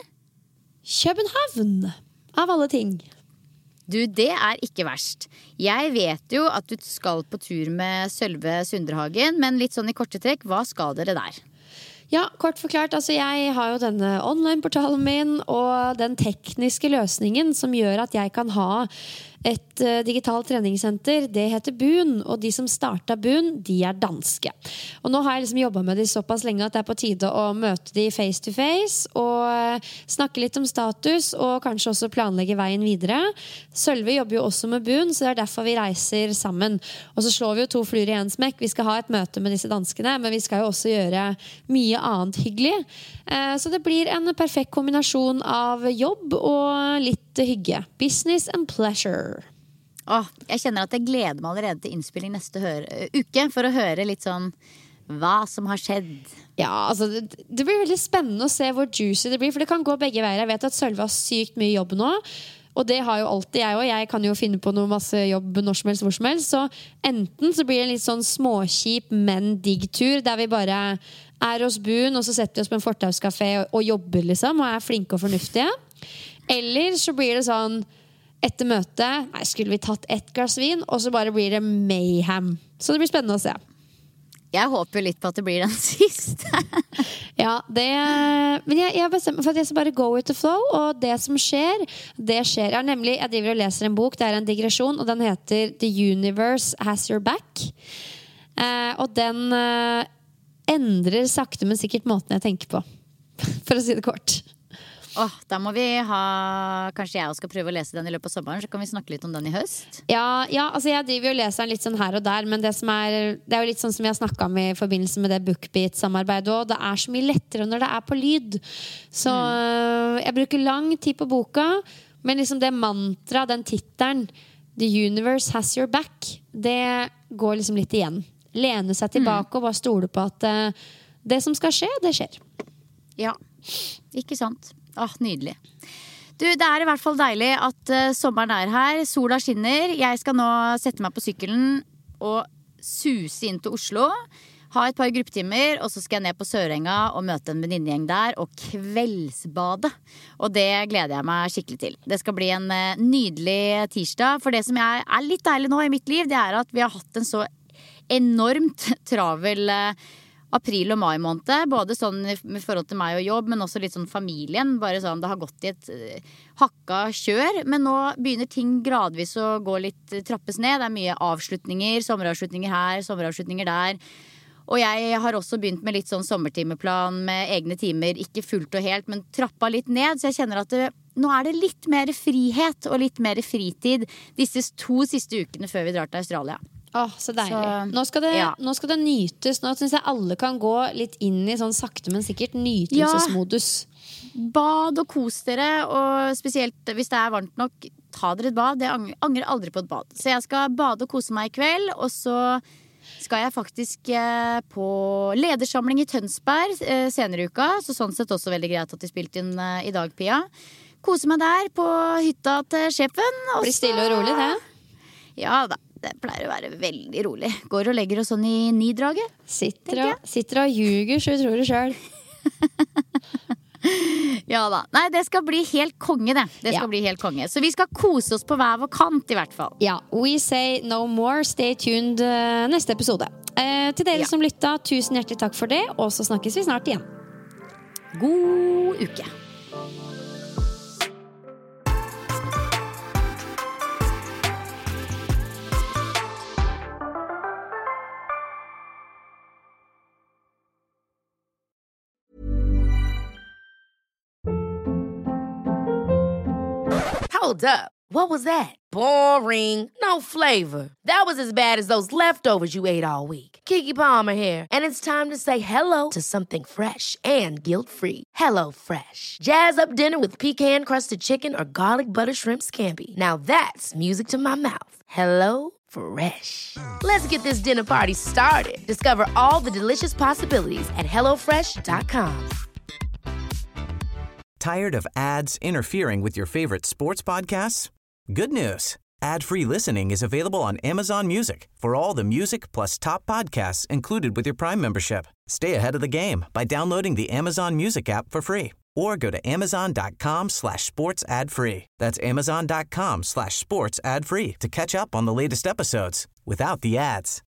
Speaker 3: København, av alle ting.
Speaker 4: Du, det er ikke verst. Jeg vet jo at du skal på tur med Sølve Sundrehagen, men litt sånn i korte trekk, hva skal dere der?
Speaker 3: Ja, kort forklart, altså jeg har jo denne online-portalen min og den tekniske løsningen som gjør at jeg kan ha et uh, digitalt treningssenter. Det heter Boon, og de som startet Boon, de er danske. Og nå har jeg liksom jobbet med de såpass lenge at det er på tide å møte de face to face og uh, snakke litt om status og kanskje også planlegge veien videre. Sølve jobber jo også med Boon, så det er derfor vi reiser sammen. Og så slår vi jo to fluer i en smekk. Vi skal ha et møte med disse danskene, men vi skal jo også gjøre mye annet hyggelig. Uh, så det blir en perfekt kombinasjon av jobb og litt hygge. Business and pleasure.
Speaker 4: Åh, jeg kjenner at jeg gleder meg allerede til innspilling neste høre, uke for å høre litt sånn hva som har skjedd.
Speaker 3: Ja, altså det, det blir veldig spennende å se hvor juicy det blir, for det kan gå begge veier. Jeg vet at Sølve har sykt mye jobb nå, og det har jo alltid jeg også. Jeg kan jo finne på noe masse jobb når som helst, hvor som helst. Så enten så blir det en litt sånn småkjip, men digg tur, der vi bare er hos Boon, og så setter vi oss på en fortauskafé og, og jobber liksom, og er flinke og fornuftige. Eller så blir det sånn etter møtet, nei, skulle vi tatt ett glass vin, og så bare blir det mayhem. Så det blir spennende å se.
Speaker 4: Jeg håper litt på at det blir den siste.
Speaker 3: Ja, det, men jeg, jeg bestemmer for at jeg skal bare go with the flow, og det som skjer, det skjer. Jeg, nemlig, jeg driver og leser en bok, det er en digresjon, og den heter The Universe Has Your Back. Eh, og den eh, endrer sakte, men sikkert måten jeg tenker på. For å si det kort.
Speaker 4: Åh, da må vi ha, kanskje jeg også skal prøve å lese den i løpet av sommeren, så kan vi snakke litt om den i høst.
Speaker 3: Ja, ja, altså jeg driver jo og leser den litt sånn her og der, men det som er, det er jo litt sånn som vi har snakket om i forbindelse med det BookBeat-samarbeidet også. Det er så mye lettere når det er på lyd. Så mm. jeg bruker lang tid på boka, men liksom det mantra, den titelen, The Universe Has Your Back, det går liksom litt igjen. Lene seg tilbake mm. og bare stole på at uh, det som skal skje, det skjer.
Speaker 4: Ja, ikke sant. Åh, nydelig. Du, det er i hvert fall deilig at uh, sommeren er her. Sola skinner. Jeg skal nå sette meg på sykkelen og suse inn til Oslo. Ha et par gruppetimer, og så skal jeg ned på Sørenga og møte en venninnegjeng der og kveldsbade. Og det gleder jeg meg skikkelig til. Det skal bli en uh, nydelig tirsdag. For det som er, er litt deilig nå i mitt liv, det er at vi har hatt en så enormt travel uh, april og mai måned, både sånn med forhold til meg og jobb, men også litt sånn familien, bare sånn det har gått i et uh, hakka kjør, men nå begynner ting gradvis å gå litt uh, trappes ned, det er mye avslutninger, sommeravslutninger her, sommeravslutninger der, Og jeg har også begynt med litt sånn sommertimeplan med egne timer, ikke fullt og helt, men trappa litt ned, så jeg kjenner at det, nå er det litt mer frihet og litt mer fritid disse to siste ukene før vi drar til Australia.
Speaker 3: Åh, så deilig.
Speaker 4: Så,
Speaker 3: nå, skal det,
Speaker 4: ja.
Speaker 3: nå skal det nytes. Nå synes jeg alle kan gå litt inn i sånn sakte, men sikkert nytelsesmodus.
Speaker 4: Ja. Bad og kos dere, og spesielt hvis det er varmt nok, ta dere et bad. Jeg angrer, angrer aldri på et bad. Så jeg skal bade og kose meg i kveld, og så skal jeg faktisk eh, på ledersamling i Tønsberg eh, senere i uka. Så sånn sett også veldig greit at de spilte inn eh, i dag, Pia. Kose meg der på hytta til sjefen.
Speaker 3: Blir stille og rolig, det?
Speaker 4: Ja da. Det pleier å være veldig rolig. Går og legger oss sånn i ni-draget.
Speaker 3: Sitter og, sitter og ljuger så utrolig selv.
Speaker 4: Ja da. Nei, det skal bli helt konge, det. Det skal
Speaker 3: Ja.
Speaker 4: bli helt konge. Så vi skal kose oss på hver vår kant, i hvert fall.
Speaker 3: Ja, we say no more. Stay tuned uh, neste episode. Eh, til dere
Speaker 4: Ja.
Speaker 3: som lytta, tusen hjertelig takk for det, og så snakkes vi snart igjen.
Speaker 4: God uke.
Speaker 1: Hold up. What was that? Boring. No flavor. That was as bad as those leftovers you ate all week. Keke Palmer here, and it's time to say hello to something fresh and guilt-free. Hello Fresh. Jazz up dinner with pecan-crusted chicken or garlic butter shrimp scampi. Now that's music to my mouth. Hello Fresh. Let's get this dinner party started. Discover all the delicious possibilities at hello fresh dot com.
Speaker 2: Tired of ads interfering with your favorite sports podcasts? Good news. Ad-free listening is available on Amazon Music for all the music plus top podcasts included with your Prime membership. Stay ahead of the game by downloading the Amazon Music app for free or go to amazon.com slash sports ad free. That's amazon.com slash sports ad free to catch up on the latest episodes without the ads.